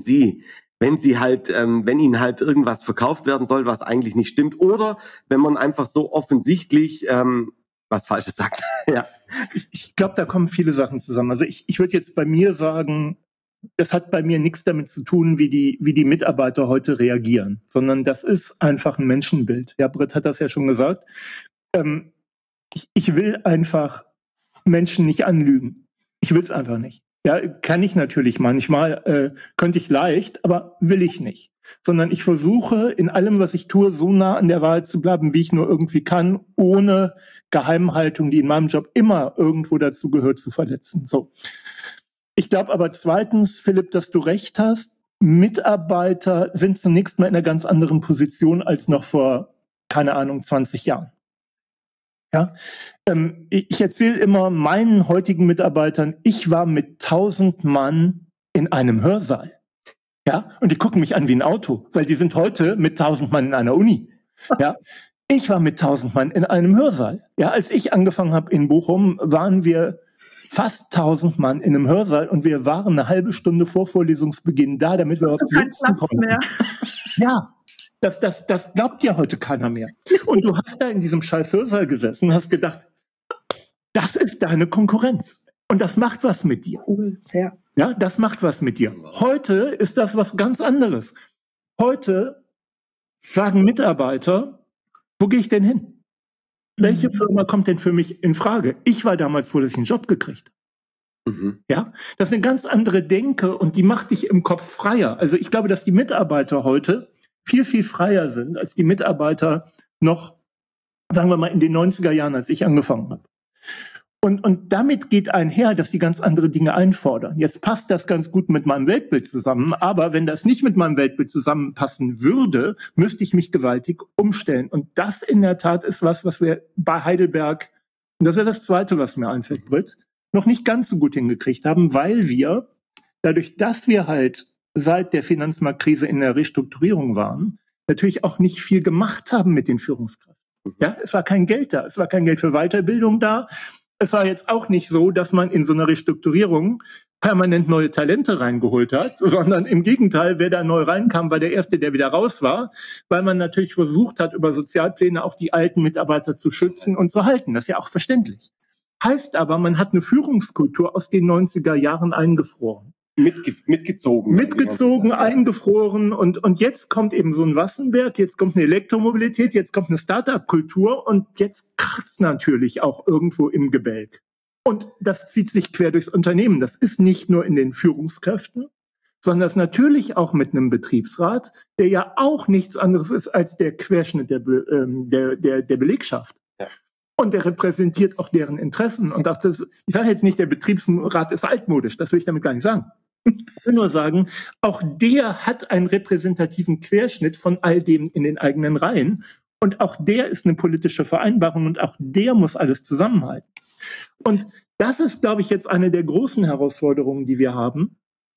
ihnen halt irgendwas verkauft werden soll, was eigentlich nicht stimmt, oder wenn man einfach so offensichtlich was Falsches sagt. Ja. Ich glaube, da kommen viele Sachen zusammen. Also ich würde jetzt bei mir sagen, das hat bei mir nichts damit zu tun, wie die Mitarbeiter heute reagieren, sondern das ist einfach ein Menschenbild. Ja, Britt hat das ja schon gesagt. Ich will einfach Menschen nicht anlügen. Ich will es einfach nicht. Ja, kann ich natürlich manchmal, könnte ich leicht, aber will ich nicht. Sondern ich versuche in allem, was ich tue, so nah an der Wahrheit zu bleiben, wie ich nur irgendwie kann, ohne Geheimhaltung, die in meinem Job immer irgendwo dazu gehört, zu verletzen. So. Ich glaube aber zweitens, Philipp, dass du recht hast. Mitarbeiter sind zunächst mal in einer ganz anderen Position als noch vor, keine Ahnung, 20 Jahren. Ja, ich erzähle immer meinen heutigen Mitarbeitern, ich war mit 1000 Mann in einem Hörsaal. Ja, und die gucken mich an wie ein Auto, weil die sind heute mit 1000 Mann in einer Uni. Ja, ich war mit 1000 Mann in einem Hörsaal. Ja, als ich angefangen habe in Bochum, waren wir fast 1000 Mann in einem Hörsaal und wir waren eine halbe Stunde vor Vorlesungsbeginn da, damit wir überhaupt sitzen konnten. Mehr. Ja. Das glaubt ja heute keiner mehr. Und du hast da in diesem scheiß Hörsaal gesessen und hast gedacht, das ist deine Konkurrenz. Und das macht was mit dir. Cool, ja. Ja, das macht was mit dir. Heute ist das was ganz anderes. Heute sagen Mitarbeiter, wo gehe ich denn hin? Welche Firma kommt denn für mich in Frage? Ich war damals froh, dass ich einen Job gekriegt habe. Ja, das ist eine ganz andere Denke und die macht dich im Kopf freier. Also ich glaube, dass die Mitarbeiter heute viel, viel freier sind als die Mitarbeiter noch, sagen wir mal, in den 90er Jahren, als ich angefangen habe. Und damit geht einher, dass die ganz andere Dinge einfordern. Jetzt passt das ganz gut mit meinem Weltbild zusammen, aber wenn das nicht mit meinem Weltbild zusammenpassen würde, müsste ich mich gewaltig umstellen. Und das in der Tat ist was wir bei Heidelberg, und das ist ja das Zweite, was mir einfällt, Britt, noch nicht ganz so gut hingekriegt haben, weil wir, dadurch, dass wir halt seit der Finanzmarktkrise in der Restrukturierung waren, natürlich auch nicht viel gemacht haben mit den Führungskräften. Ja, es war kein Geld da, es war kein Geld für Weiterbildung da. Es war jetzt auch nicht so, dass man in so einer Restrukturierung permanent neue Talente reingeholt hat, sondern im Gegenteil, wer da neu reinkam, war der Erste, der wieder raus war, weil man natürlich versucht hat, über Sozialpläne auch die alten Mitarbeiter zu schützen und zu halten. Das ist ja auch verständlich. Heißt aber, man hat eine Führungskultur aus den 90er Jahren eingefroren. Mitgezogen, eingefroren und jetzt kommt eben so ein Wassenberg, jetzt kommt eine Elektromobilität, jetzt kommt eine Start-up-Kultur und jetzt kracht's natürlich auch irgendwo im Gebälk. Und das zieht sich quer durchs Unternehmen. Das ist nicht nur in den Führungskräften, sondern das natürlich auch mit einem Betriebsrat, der ja auch nichts anderes ist als der Querschnitt der Belegschaft. Ja. Und der repräsentiert auch deren Interessen. Und auch das, ich sage jetzt nicht, der Betriebsrat ist altmodisch, das will ich damit gar nicht sagen. Ich will nur sagen, auch der hat einen repräsentativen Querschnitt von all dem in den eigenen Reihen. Und auch der ist eine politische Vereinbarung und auch der muss alles zusammenhalten. Und das ist, glaube ich, jetzt eine der großen Herausforderungen, die wir haben,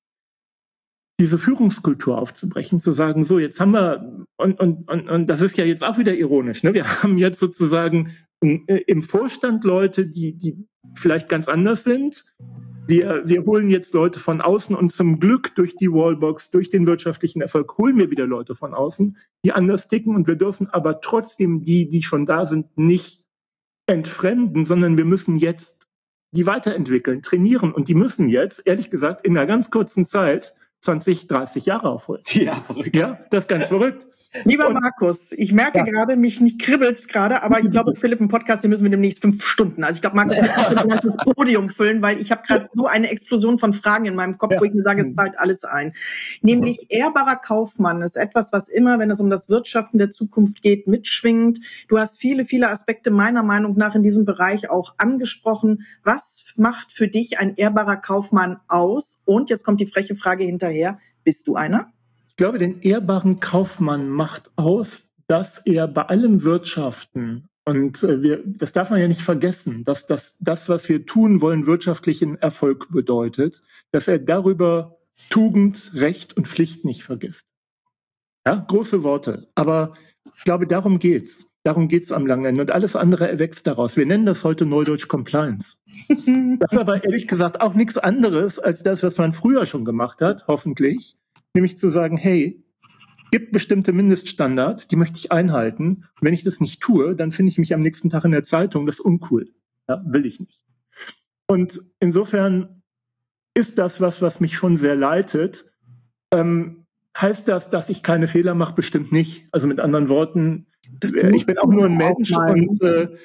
diese Führungskultur aufzubrechen, zu sagen, so, jetzt haben wir, und das ist ja jetzt auch wieder ironisch, ne? Wir haben jetzt sozusagen im Vorstand Leute, die vielleicht ganz anders sind. Wir holen jetzt Leute von außen und zum Glück durch die Wallbox, durch den wirtschaftlichen Erfolg, holen wir wieder Leute von außen, die anders ticken und wir dürfen aber trotzdem die schon da sind, nicht entfremden, sondern wir müssen jetzt die weiterentwickeln, trainieren und die müssen jetzt, ehrlich gesagt, in einer ganz kurzen Zeit 20, 30 Jahre aufholen. Ja, verrückt. Ja, das ist ganz verrückt. Lieber Markus, ich merke gerade, mich nicht kribbelt's gerade, aber ich glaube, Philipp, im Podcast, den müssen wir demnächst 5 Stunden. Also ich glaube, Markus wird das Podium füllen, weil ich habe gerade so eine Explosion von Fragen in meinem Kopf, wo ich mir sage, es zahlt alles ein. Nämlich ehrbarer Kaufmann ist etwas, was immer, wenn es um das Wirtschaften der Zukunft geht, mitschwingt. Du hast viele, viele Aspekte meiner Meinung nach in diesem Bereich auch angesprochen. Was macht für dich ein ehrbarer Kaufmann aus? Und jetzt kommt die freche Frage hinterher, bist du einer? Ich glaube, den ehrbaren Kaufmann macht aus, dass er bei allem Wirtschaften, und das darf man ja nicht vergessen, dass das, was wir tun wollen, wirtschaftlichen Erfolg bedeutet, dass er darüber Tugend, Recht und Pflicht nicht vergisst. Ja, große Worte. Aber ich glaube, darum geht's. Darum geht's am langen Ende. Und alles andere erwächst daraus. Wir nennen das heute Neudeutsch Compliance. Das ist aber ehrlich gesagt auch nichts anderes als das, was man früher schon gemacht hat, hoffentlich. Nämlich zu sagen, hey, gibt bestimmte Mindeststandards, die möchte ich einhalten. Und wenn ich das nicht tue, dann finde ich mich am nächsten Tag in der Zeitung. Das ist uncool. Ja, will ich nicht. Und insofern ist das was mich schon sehr leitet. Heißt das, dass ich keine Fehler mache? Bestimmt nicht. Also mit anderen Worten, ich bin auch nur ein Mensch und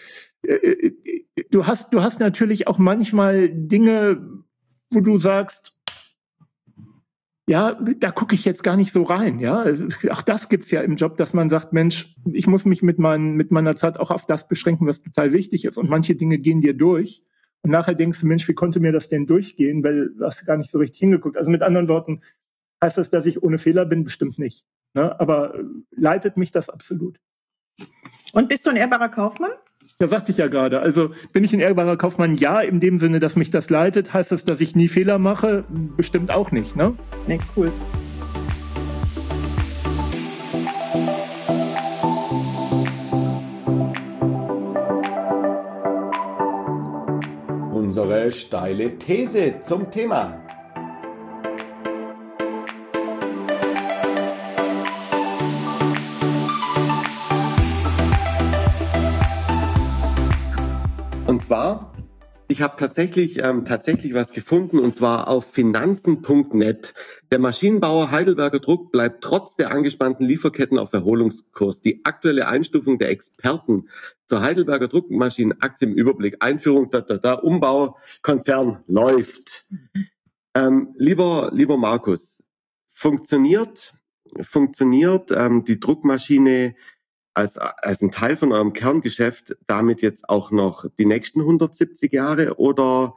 du hast natürlich auch manchmal Dinge, wo du sagst, ja, da gucke ich jetzt gar nicht so rein. Ja, auch das gibt's ja im Job, dass man sagt, Mensch, ich muss mich mit meiner Zeit auch auf das beschränken, was total wichtig ist. Und manche Dinge gehen dir durch. Und nachher denkst du, Mensch, wie konnte mir das denn durchgehen? Weil du hast gar nicht so richtig hingeguckt. Also mit anderen Worten, heißt das, dass ich ohne Fehler bin? Bestimmt nicht. Ne? Aber leitet mich das absolut. Und bist du ein ehrbarer Kaufmann? Ja, sagte ich ja gerade. Also bin ich ein ehrbarer Kaufmann? Ja, in dem Sinne, dass mich das leitet. Heißt das, dass ich nie Fehler mache? Bestimmt auch nicht. Ne? Nee, cool. Unsere steile These zum Thema. Und zwar, ich habe tatsächlich was gefunden, und zwar auf finanzen.net. Der Maschinenbauer Heidelberger Druck bleibt trotz der angespannten Lieferketten auf Erholungskurs. Die aktuelle Einstufung der Experten zur Heidelberger Druckmaschinenaktie im Überblick. Einführung, Umbau, Konzern läuft. Lieber Markus, funktioniert die Druckmaschine als ein Teil von eurem Kerngeschäft damit jetzt auch noch die nächsten 170 Jahre oder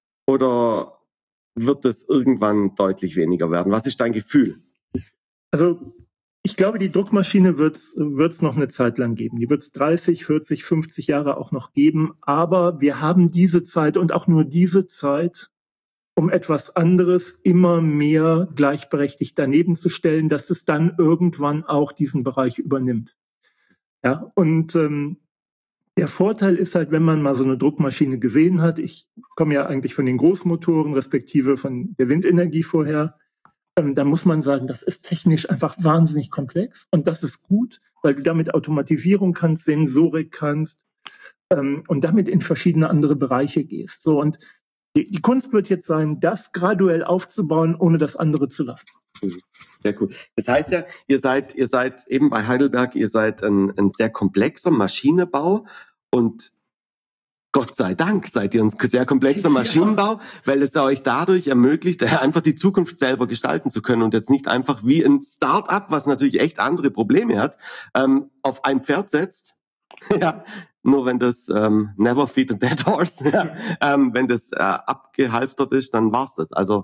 wird es irgendwann deutlich weniger werden? Was ist dein Gefühl? Also ich glaube, die Druckmaschine wird's noch eine Zeit lang geben. Die wird's 30, 40, 50 Jahre auch noch geben. Aber wir haben diese Zeit und auch nur diese Zeit, um etwas anderes immer mehr gleichberechtigt daneben zu stellen, dass es dann irgendwann auch diesen Bereich übernimmt. Ja, und der Vorteil ist halt, wenn man mal so eine Druckmaschine gesehen hat, ich komme ja eigentlich von den Großmotoren, respektive von der Windenergie vorher, dann muss man sagen, das ist technisch einfach wahnsinnig komplex und das ist gut, weil du damit Automatisierung kannst, Sensorik kannst und damit in verschiedene andere Bereiche gehst. So, und die Kunst wird jetzt sein, das graduell aufzubauen, ohne das andere zu lassen. Sehr cool. Das heißt ja, ihr seid eben bei Heidelberg, ihr seid ein sehr komplexer Maschinenbau und Gott sei Dank seid ihr ein sehr komplexer Maschinenbau, weil es euch dadurch ermöglicht, einfach die Zukunft selber gestalten zu können und jetzt nicht einfach wie ein Start-up, was natürlich echt andere Probleme hat, auf ein Pferd setzt. Ja, nur wenn das never feed a dead horse, wenn das abgehalftert ist, dann war's das. Also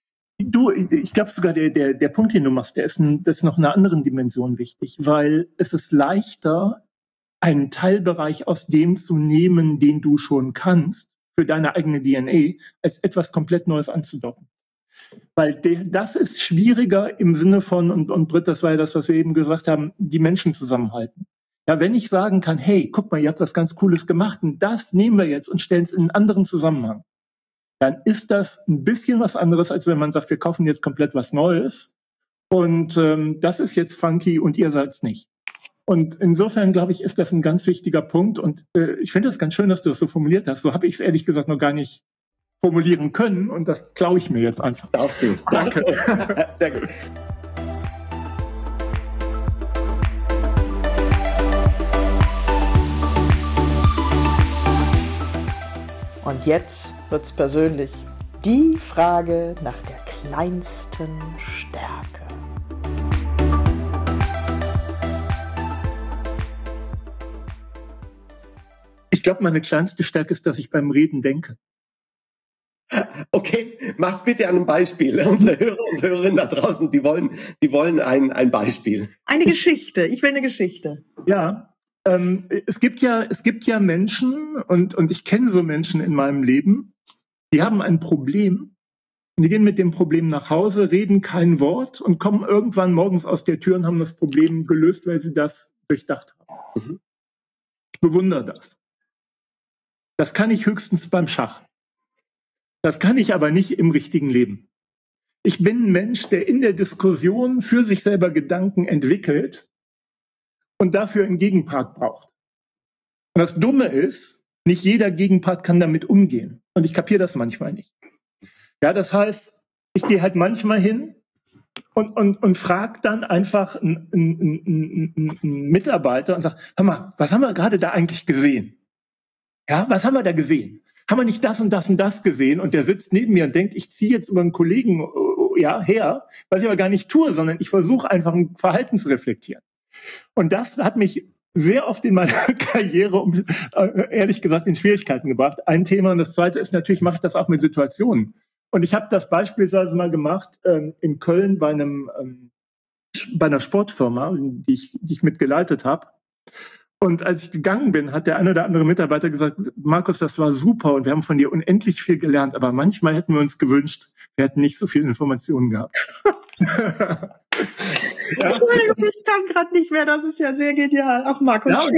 ich glaube sogar, der Punkt, den du machst, das ist noch in einer anderen Dimension wichtig, weil es ist leichter, einen Teilbereich aus dem zu nehmen, den du schon kannst, für deine eigene DNA, als etwas komplett Neues anzudocken. Weil das ist schwieriger im Sinne von, und dritt, das war ja das, was wir eben gesagt haben, die Menschen zusammenhalten. Ja, wenn ich sagen kann, hey, guck mal, ihr habt was ganz Cooles gemacht und das nehmen wir jetzt und stellen es in einen anderen Zusammenhang, dann ist das ein bisschen was anderes, als wenn man sagt, wir kaufen jetzt komplett was Neues und das ist jetzt funky und ihr seid's nicht. Und insofern, glaube ich, ist das ein ganz wichtiger Punkt und ich finde es ganz schön, dass du das so formuliert hast. So habe ich es ehrlich gesagt noch gar nicht formulieren können und das klaue ich mir jetzt einfach. Darfst du. Danke. Sehr gut. Und jetzt wird's persönlich. Die Frage nach der kleinsten Stärke. Ich glaube, meine kleinste Stärke ist, dass ich beim Reden denke. Okay, mach's bitte an einem Beispiel. Unsere Hörer und Hörerinnen da draußen, die wollen ein Beispiel. Eine Geschichte. Ich will eine Geschichte. Ja, es gibt ja Menschen, und ich kenne so Menschen in meinem Leben, die haben ein Problem und die gehen mit dem Problem nach Hause, reden kein Wort und kommen irgendwann morgens aus der Tür und haben das Problem gelöst, weil sie das durchdacht haben. Ich bewundere das. Das kann ich höchstens beim Schach. Das kann ich aber nicht im richtigen Leben. Ich bin ein Mensch, der in der Diskussion für sich selber Gedanken entwickelt und dafür einen Gegenpart braucht. Und das Dumme ist, nicht jeder Gegenpart kann damit umgehen. Und ich kapiere das manchmal nicht. Ja, das heißt, ich gehe halt manchmal hin und frage dann einfach einen Mitarbeiter und sage, hör mal, was haben wir gerade da eigentlich gesehen? Ja, was haben wir da gesehen? Haben wir nicht das und das und das gesehen? Und der sitzt neben mir und denkt, ich ziehe jetzt über einen Kollegen her, was ich aber gar nicht tue, sondern ich versuche einfach ein Verhalten zu reflektieren. Und das hat mich sehr oft in meiner Karriere, ehrlich gesagt, in Schwierigkeiten gebracht. Ein Thema. Und das Zweite ist natürlich, mache ich das auch mit Situationen. Und ich habe das beispielsweise mal gemacht in Köln bei einer Sportfirma, die ich mitgeleitet habe. Und als ich gegangen bin, hat der ein oder andere Mitarbeiter gesagt, Markus, das war super und wir haben von dir unendlich viel gelernt, aber manchmal hätten wir uns gewünscht, wir hätten nicht so viel Informationen gehabt. Entschuldigung, ich kann gerade nicht mehr, das ist ja sehr genial. Ach, Markus. Ja,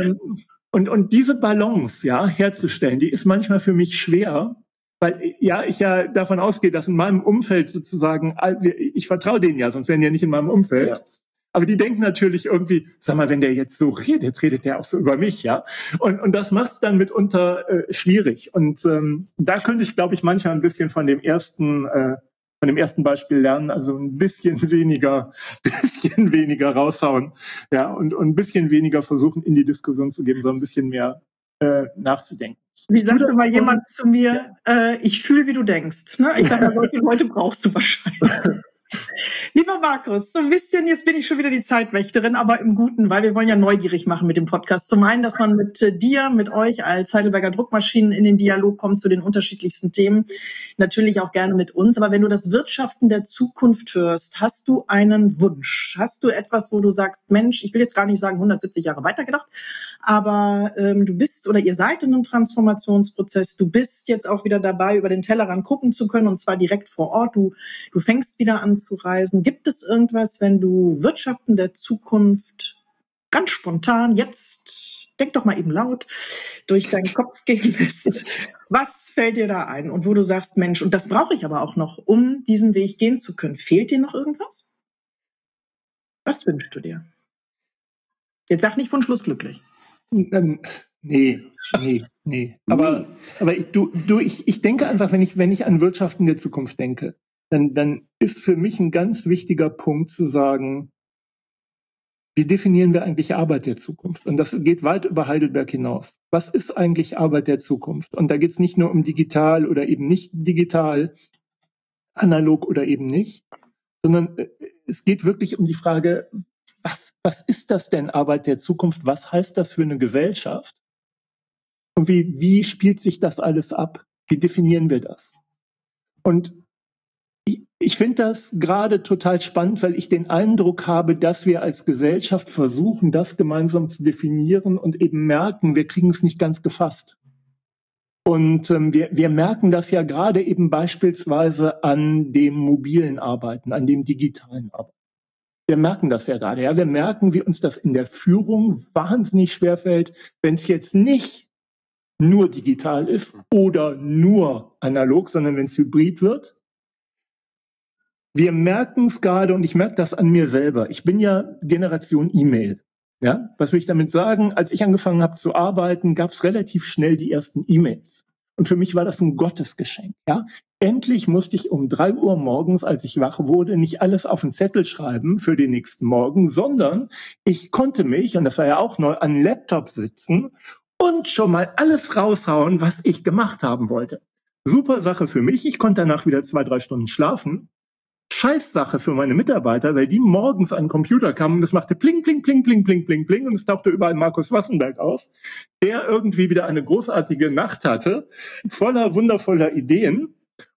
und diese Balance herzustellen, die ist manchmal für mich schwer, weil ich ja davon ausgehe, dass in meinem Umfeld sozusagen, ich vertraue denen ja, sonst wären die ja nicht in meinem Umfeld. Ja. Aber die denken natürlich irgendwie, sag mal, wenn der jetzt so redet der auch so über mich, ja. Und das macht es dann mitunter schwierig. Und da könnte ich, glaube ich, manchmal ein bisschen von dem ersten Beispiel lernen, also ein bisschen weniger raushauen, ja, und ein bisschen weniger versuchen, in die Diskussion zu geben, sondern ein bisschen mehr nachzudenken. Wie sagte mal jemand zu mir, ich fühle, wie du denkst. Ne? Ich dachte, solche Leute brauchst du wahrscheinlich. Lieber Markus, so ein bisschen, jetzt bin ich schon wieder die Zeitwächterin, aber im Guten, weil wir wollen ja neugierig machen mit dem Podcast. Zum einen, dass man mit dir, mit euch als Heidelberger Druckmaschinen in den Dialog kommt zu den unterschiedlichsten Themen. Natürlich auch gerne mit uns. Aber wenn du das Wirtschaften der Zukunft hörst, hast du einen Wunsch? Hast du etwas, wo du sagst, Mensch, ich will jetzt gar nicht sagen 170 Jahre weitergedacht, aber du bist oder ihr seid in einem Transformationsprozess. Du bist jetzt auch wieder dabei, über den Tellerrand gucken zu können und zwar direkt vor Ort. Du fängst wieder an zu reisen. Gibt es irgendwas, wenn du Wirtschaften der Zukunft ganz spontan, jetzt, denk doch mal eben laut, durch deinen Kopf gehen lässt, was fällt dir da ein? Und wo du sagst, Mensch, und das brauche ich aber auch noch, um diesen Weg gehen zu können. Fehlt dir noch irgendwas? Was wünschst du dir? Jetzt sag nicht wunschlos glücklich. Nee. Aber ich denke einfach, wenn ich an Wirtschaften der Zukunft denke, dann ist für mich ein ganz wichtiger Punkt zu sagen, wie definieren wir eigentlich Arbeit der Zukunft? Und das geht weit über Heidelberg hinaus. Was ist eigentlich Arbeit der Zukunft? Und da geht es nicht nur um digital oder eben nicht digital, analog oder eben nicht, sondern es geht wirklich um die Frage, was ist das denn Arbeit der Zukunft? Was heißt das für eine Gesellschaft? Und wie spielt sich das alles ab? Wie definieren wir das? Und ich finde das gerade total spannend, weil ich den Eindruck habe, dass wir als Gesellschaft versuchen, das gemeinsam zu definieren und eben merken, wir kriegen es nicht ganz gefasst. Und wir merken das ja gerade eben beispielsweise an dem mobilen Arbeiten, an dem digitalen Arbeiten. Wir merken das ja gerade. Ja, wir merken, wie uns das in der Führung wahnsinnig schwerfällt, wenn es jetzt nicht nur digital ist oder nur analog, sondern wenn es hybrid wird. Wir merken es gerade und ich merke das an mir selber. Ich bin ja Generation E-Mail. Ja, was will ich damit sagen? Als ich angefangen habe zu arbeiten, gab es relativ schnell die ersten E-Mails. Und für mich war das ein Gottesgeschenk. Ja, endlich musste ich um 3 Uhr morgens, als ich wach wurde, nicht alles auf einen Zettel schreiben für den nächsten Morgen, sondern ich konnte mich, und das war ja auch neu, an einen Laptop sitzen und schon mal alles raushauen, was ich gemacht haben wollte. Super Sache für mich. Ich konnte danach wieder 2-3 Stunden schlafen. Scheißsache für meine Mitarbeiter, weil die morgens an den Computer kamen und es machte pling, pling, pling, pling, pling, pling, pling und es tauchte überall Markus Wassenberg auf, der irgendwie wieder eine großartige Nacht hatte, voller wundervoller Ideen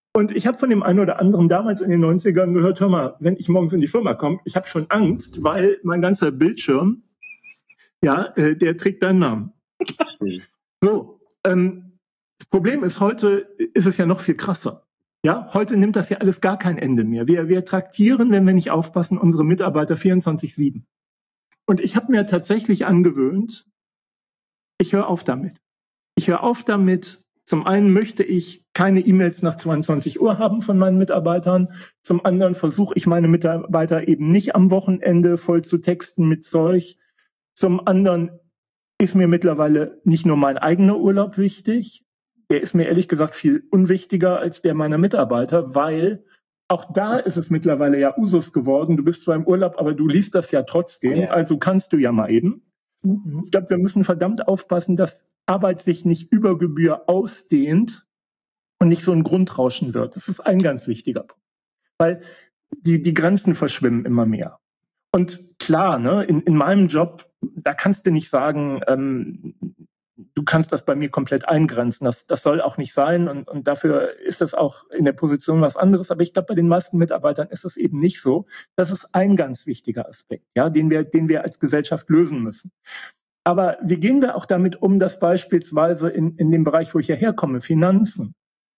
Und ich habe von dem einen oder anderen damals in den 90ern gehört, hör mal, wenn ich morgens in die Firma komme, ich habe schon Angst, weil mein ganzer Bildschirm, der trägt deinen Namen. So, das Problem ist, heute ist es ja noch viel krasser. Ja, heute nimmt das ja alles gar kein Ende mehr. Wir traktieren, wenn wir nicht aufpassen, unsere Mitarbeiter 24/7. Und ich habe mir tatsächlich angewöhnt, ich höre auf damit. Zum einen möchte ich keine E-Mails nach 22 Uhr haben von meinen Mitarbeitern. Zum anderen versuche ich meine Mitarbeiter eben nicht am Wochenende voll zu texten mit Zeug. Zum anderen ist mir mittlerweile nicht nur mein eigener Urlaub wichtig, der ist mir ehrlich gesagt viel unwichtiger als der meiner Mitarbeiter, weil auch da ist es mittlerweile ja Usus geworden. Du bist zwar im Urlaub, aber du liest das ja trotzdem, also kannst du ja mal eben. Ich glaube, wir müssen verdammt aufpassen, dass Arbeit sich nicht über Gebühr ausdehnt und nicht so ein Grundrauschen wird. Das ist ein ganz wichtiger Punkt, weil die Grenzen verschwimmen immer mehr. Und klar, ne, in meinem Job, da kannst du nicht sagen, du kannst das bei mir komplett eingrenzen. Das soll auch nicht sein und dafür ist das auch in der Position was anderes. Aber ich glaube, bei den meisten Mitarbeitern ist es eben nicht so. Das ist ein ganz wichtiger Aspekt, den wir als Gesellschaft lösen müssen. Aber wie gehen wir auch damit um, dass beispielsweise in dem Bereich, wo ich ja herkomme, Finanzen,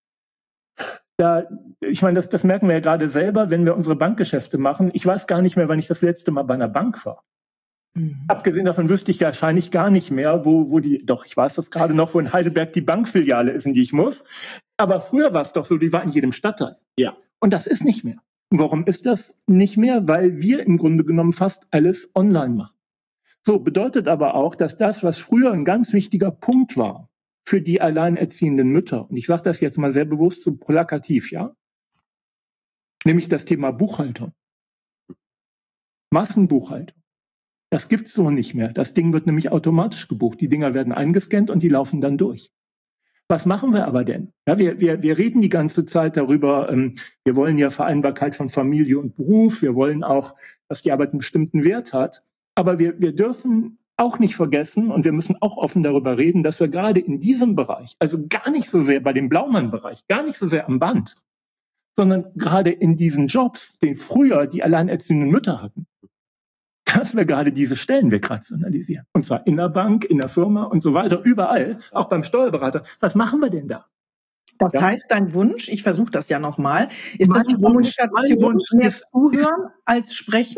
ich meine, das merken wir ja gerade selber, wenn wir unsere Bankgeschäfte machen. Ich weiß gar nicht mehr, wann ich das letzte Mal bei einer Bank war. Abgesehen davon wüsste ich wahrscheinlich gar nicht mehr, doch, ich weiß das gerade noch, wo in Heidelberg die Bankfiliale ist, in die ich muss. Aber früher war es doch so, die war in jedem Stadtteil. Ja. Und das ist nicht mehr. Warum ist das nicht mehr? Weil wir im Grunde genommen fast alles online machen. So, bedeutet aber auch, dass das, was früher ein ganz wichtiger Punkt war für die alleinerziehenden Mütter, und ich sage das jetzt mal sehr bewusst so plakativ, nämlich das Thema Buchhaltung. Massenbuchhaltung. Das gibt's so nicht mehr. Das Ding wird nämlich automatisch gebucht. Die Dinger werden eingescannt und die laufen dann durch. Was machen wir aber denn? Ja, wir reden die ganze Zeit darüber, wir wollen ja Vereinbarkeit von Familie und Beruf, wir wollen auch, dass die Arbeit einen bestimmten Wert hat. Aber wir dürfen auch nicht vergessen und wir müssen auch offen darüber reden, dass wir gerade in diesem Bereich, also gar nicht so sehr bei dem Blaumann-Bereich, gar nicht so sehr am Band, sondern gerade in diesen Jobs, den früher die alleinerziehenden Mütter hatten, dass wir gerade diese Stellen wegrationalisieren. Und zwar in der Bank, in der Firma und so weiter, überall, auch beim Steuerberater. Was machen wir denn da? Das heißt, dein Wunsch, ich versuche das ja nochmal, ist das die Kommunikation, mehr zuhören als sprechen?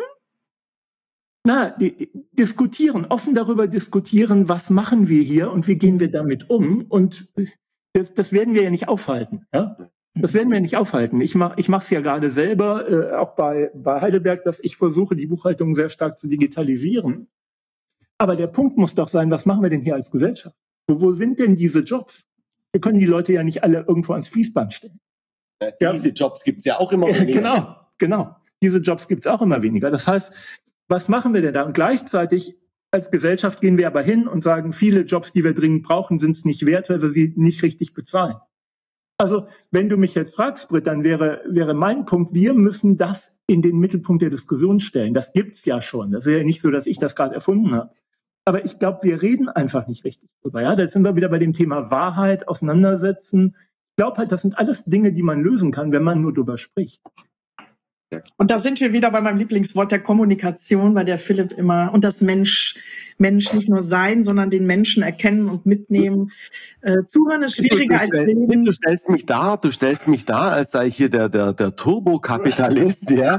Offen darüber diskutieren, was machen wir hier und wie gehen wir damit um. Und das werden wir ja nicht aufhalten. Ja? Das werden wir nicht aufhalten. Ich mache es ja gerade selber, auch bei Heidelberg, dass ich versuche, die Buchhaltung sehr stark zu digitalisieren. Aber der Punkt muss doch sein, was machen wir denn hier als Gesellschaft? Wo sind denn diese Jobs? Wir können die Leute ja nicht alle irgendwo ans Fließband stellen. Diese Jobs gibt's ja auch immer weniger. Genau. Diese Jobs gibt's auch immer weniger. Das heißt, was machen wir denn da? Und gleichzeitig als Gesellschaft gehen wir aber hin und sagen, viele Jobs, die wir dringend brauchen, sind es nicht wert, weil wir sie nicht richtig bezahlen. Also, wenn du mich jetzt fragst, Britt, dann wäre mein Punkt, wir müssen das in den Mittelpunkt der Diskussion stellen. Das gibt's ja schon. Das ist ja nicht so, dass ich das gerade erfunden habe. Aber ich glaube, wir reden einfach nicht richtig drüber. Ja, da sind wir wieder bei dem Thema Wahrheit, auseinandersetzen. Ich glaube halt, das sind alles Dinge, die man lösen kann, wenn man nur drüber spricht. Und da sind wir wieder bei meinem Lieblingswort der Kommunikation, bei der Philipp immer, und das Mensch nicht nur sein, sondern den Menschen erkennen und mitnehmen. Zuhören ist schwieriger als reden. Du stellst mich da, als sei ich hier der Turbokapitalist, ja,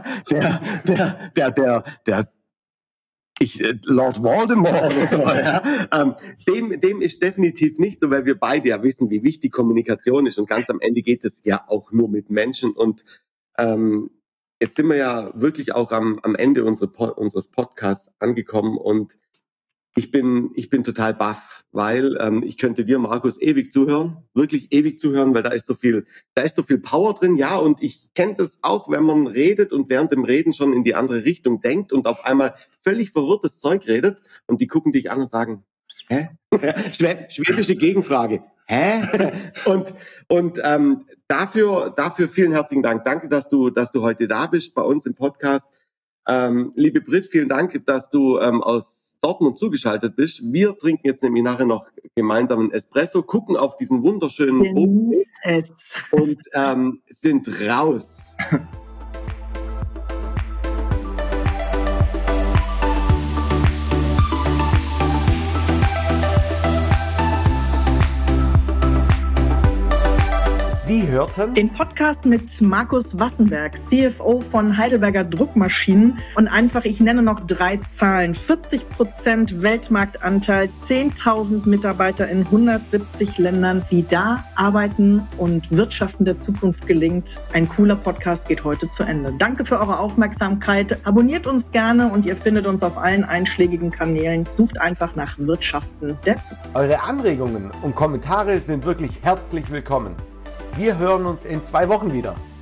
Lord Voldemort oder so, ja. Dem ist definitiv nicht so, weil wir beide ja wissen, wie wichtig Kommunikation ist und ganz am Ende geht es ja auch nur mit Menschen und jetzt sind wir ja wirklich auch am Ende unseres Podcasts angekommen und ich bin total baff, weil ich könnte dir, Markus, ewig zuhören, wirklich ewig zuhören, weil da ist so viel Power drin, ja, und ich kenne das auch, wenn man redet und während dem Reden schon in die andere Richtung denkt und auf einmal völlig verwirrtes Zeug redet und die gucken dich an und sagen, hä? Schwäbische Gegenfrage. Hä? Und dafür vielen herzlichen Dank. Danke, dass du heute da bist bei uns im Podcast. Liebe Britt, vielen Dank, dass du aus Dortmund zugeschaltet bist. Wir trinken jetzt nämlich nachher noch gemeinsam einen Espresso, gucken auf diesen wunderschönen Boden und sind raus. Sie hörten den Podcast mit Markus Wassenberg, CFO von Heidelberger Druckmaschinen. Und einfach, ich nenne noch 3 Zahlen. 40% Weltmarktanteil, 10.000 Mitarbeiter in 170 Ländern, die da arbeiten und Wirtschaften der Zukunft gelingt. Ein cooler Podcast geht heute zu Ende. Danke für eure Aufmerksamkeit. Abonniert uns gerne und ihr findet uns auf allen einschlägigen Kanälen. Sucht einfach nach Wirtschaften der Zukunft. Eure Anregungen und Kommentare sind wirklich herzlich willkommen. Wir hören uns in 2 Wochen wieder.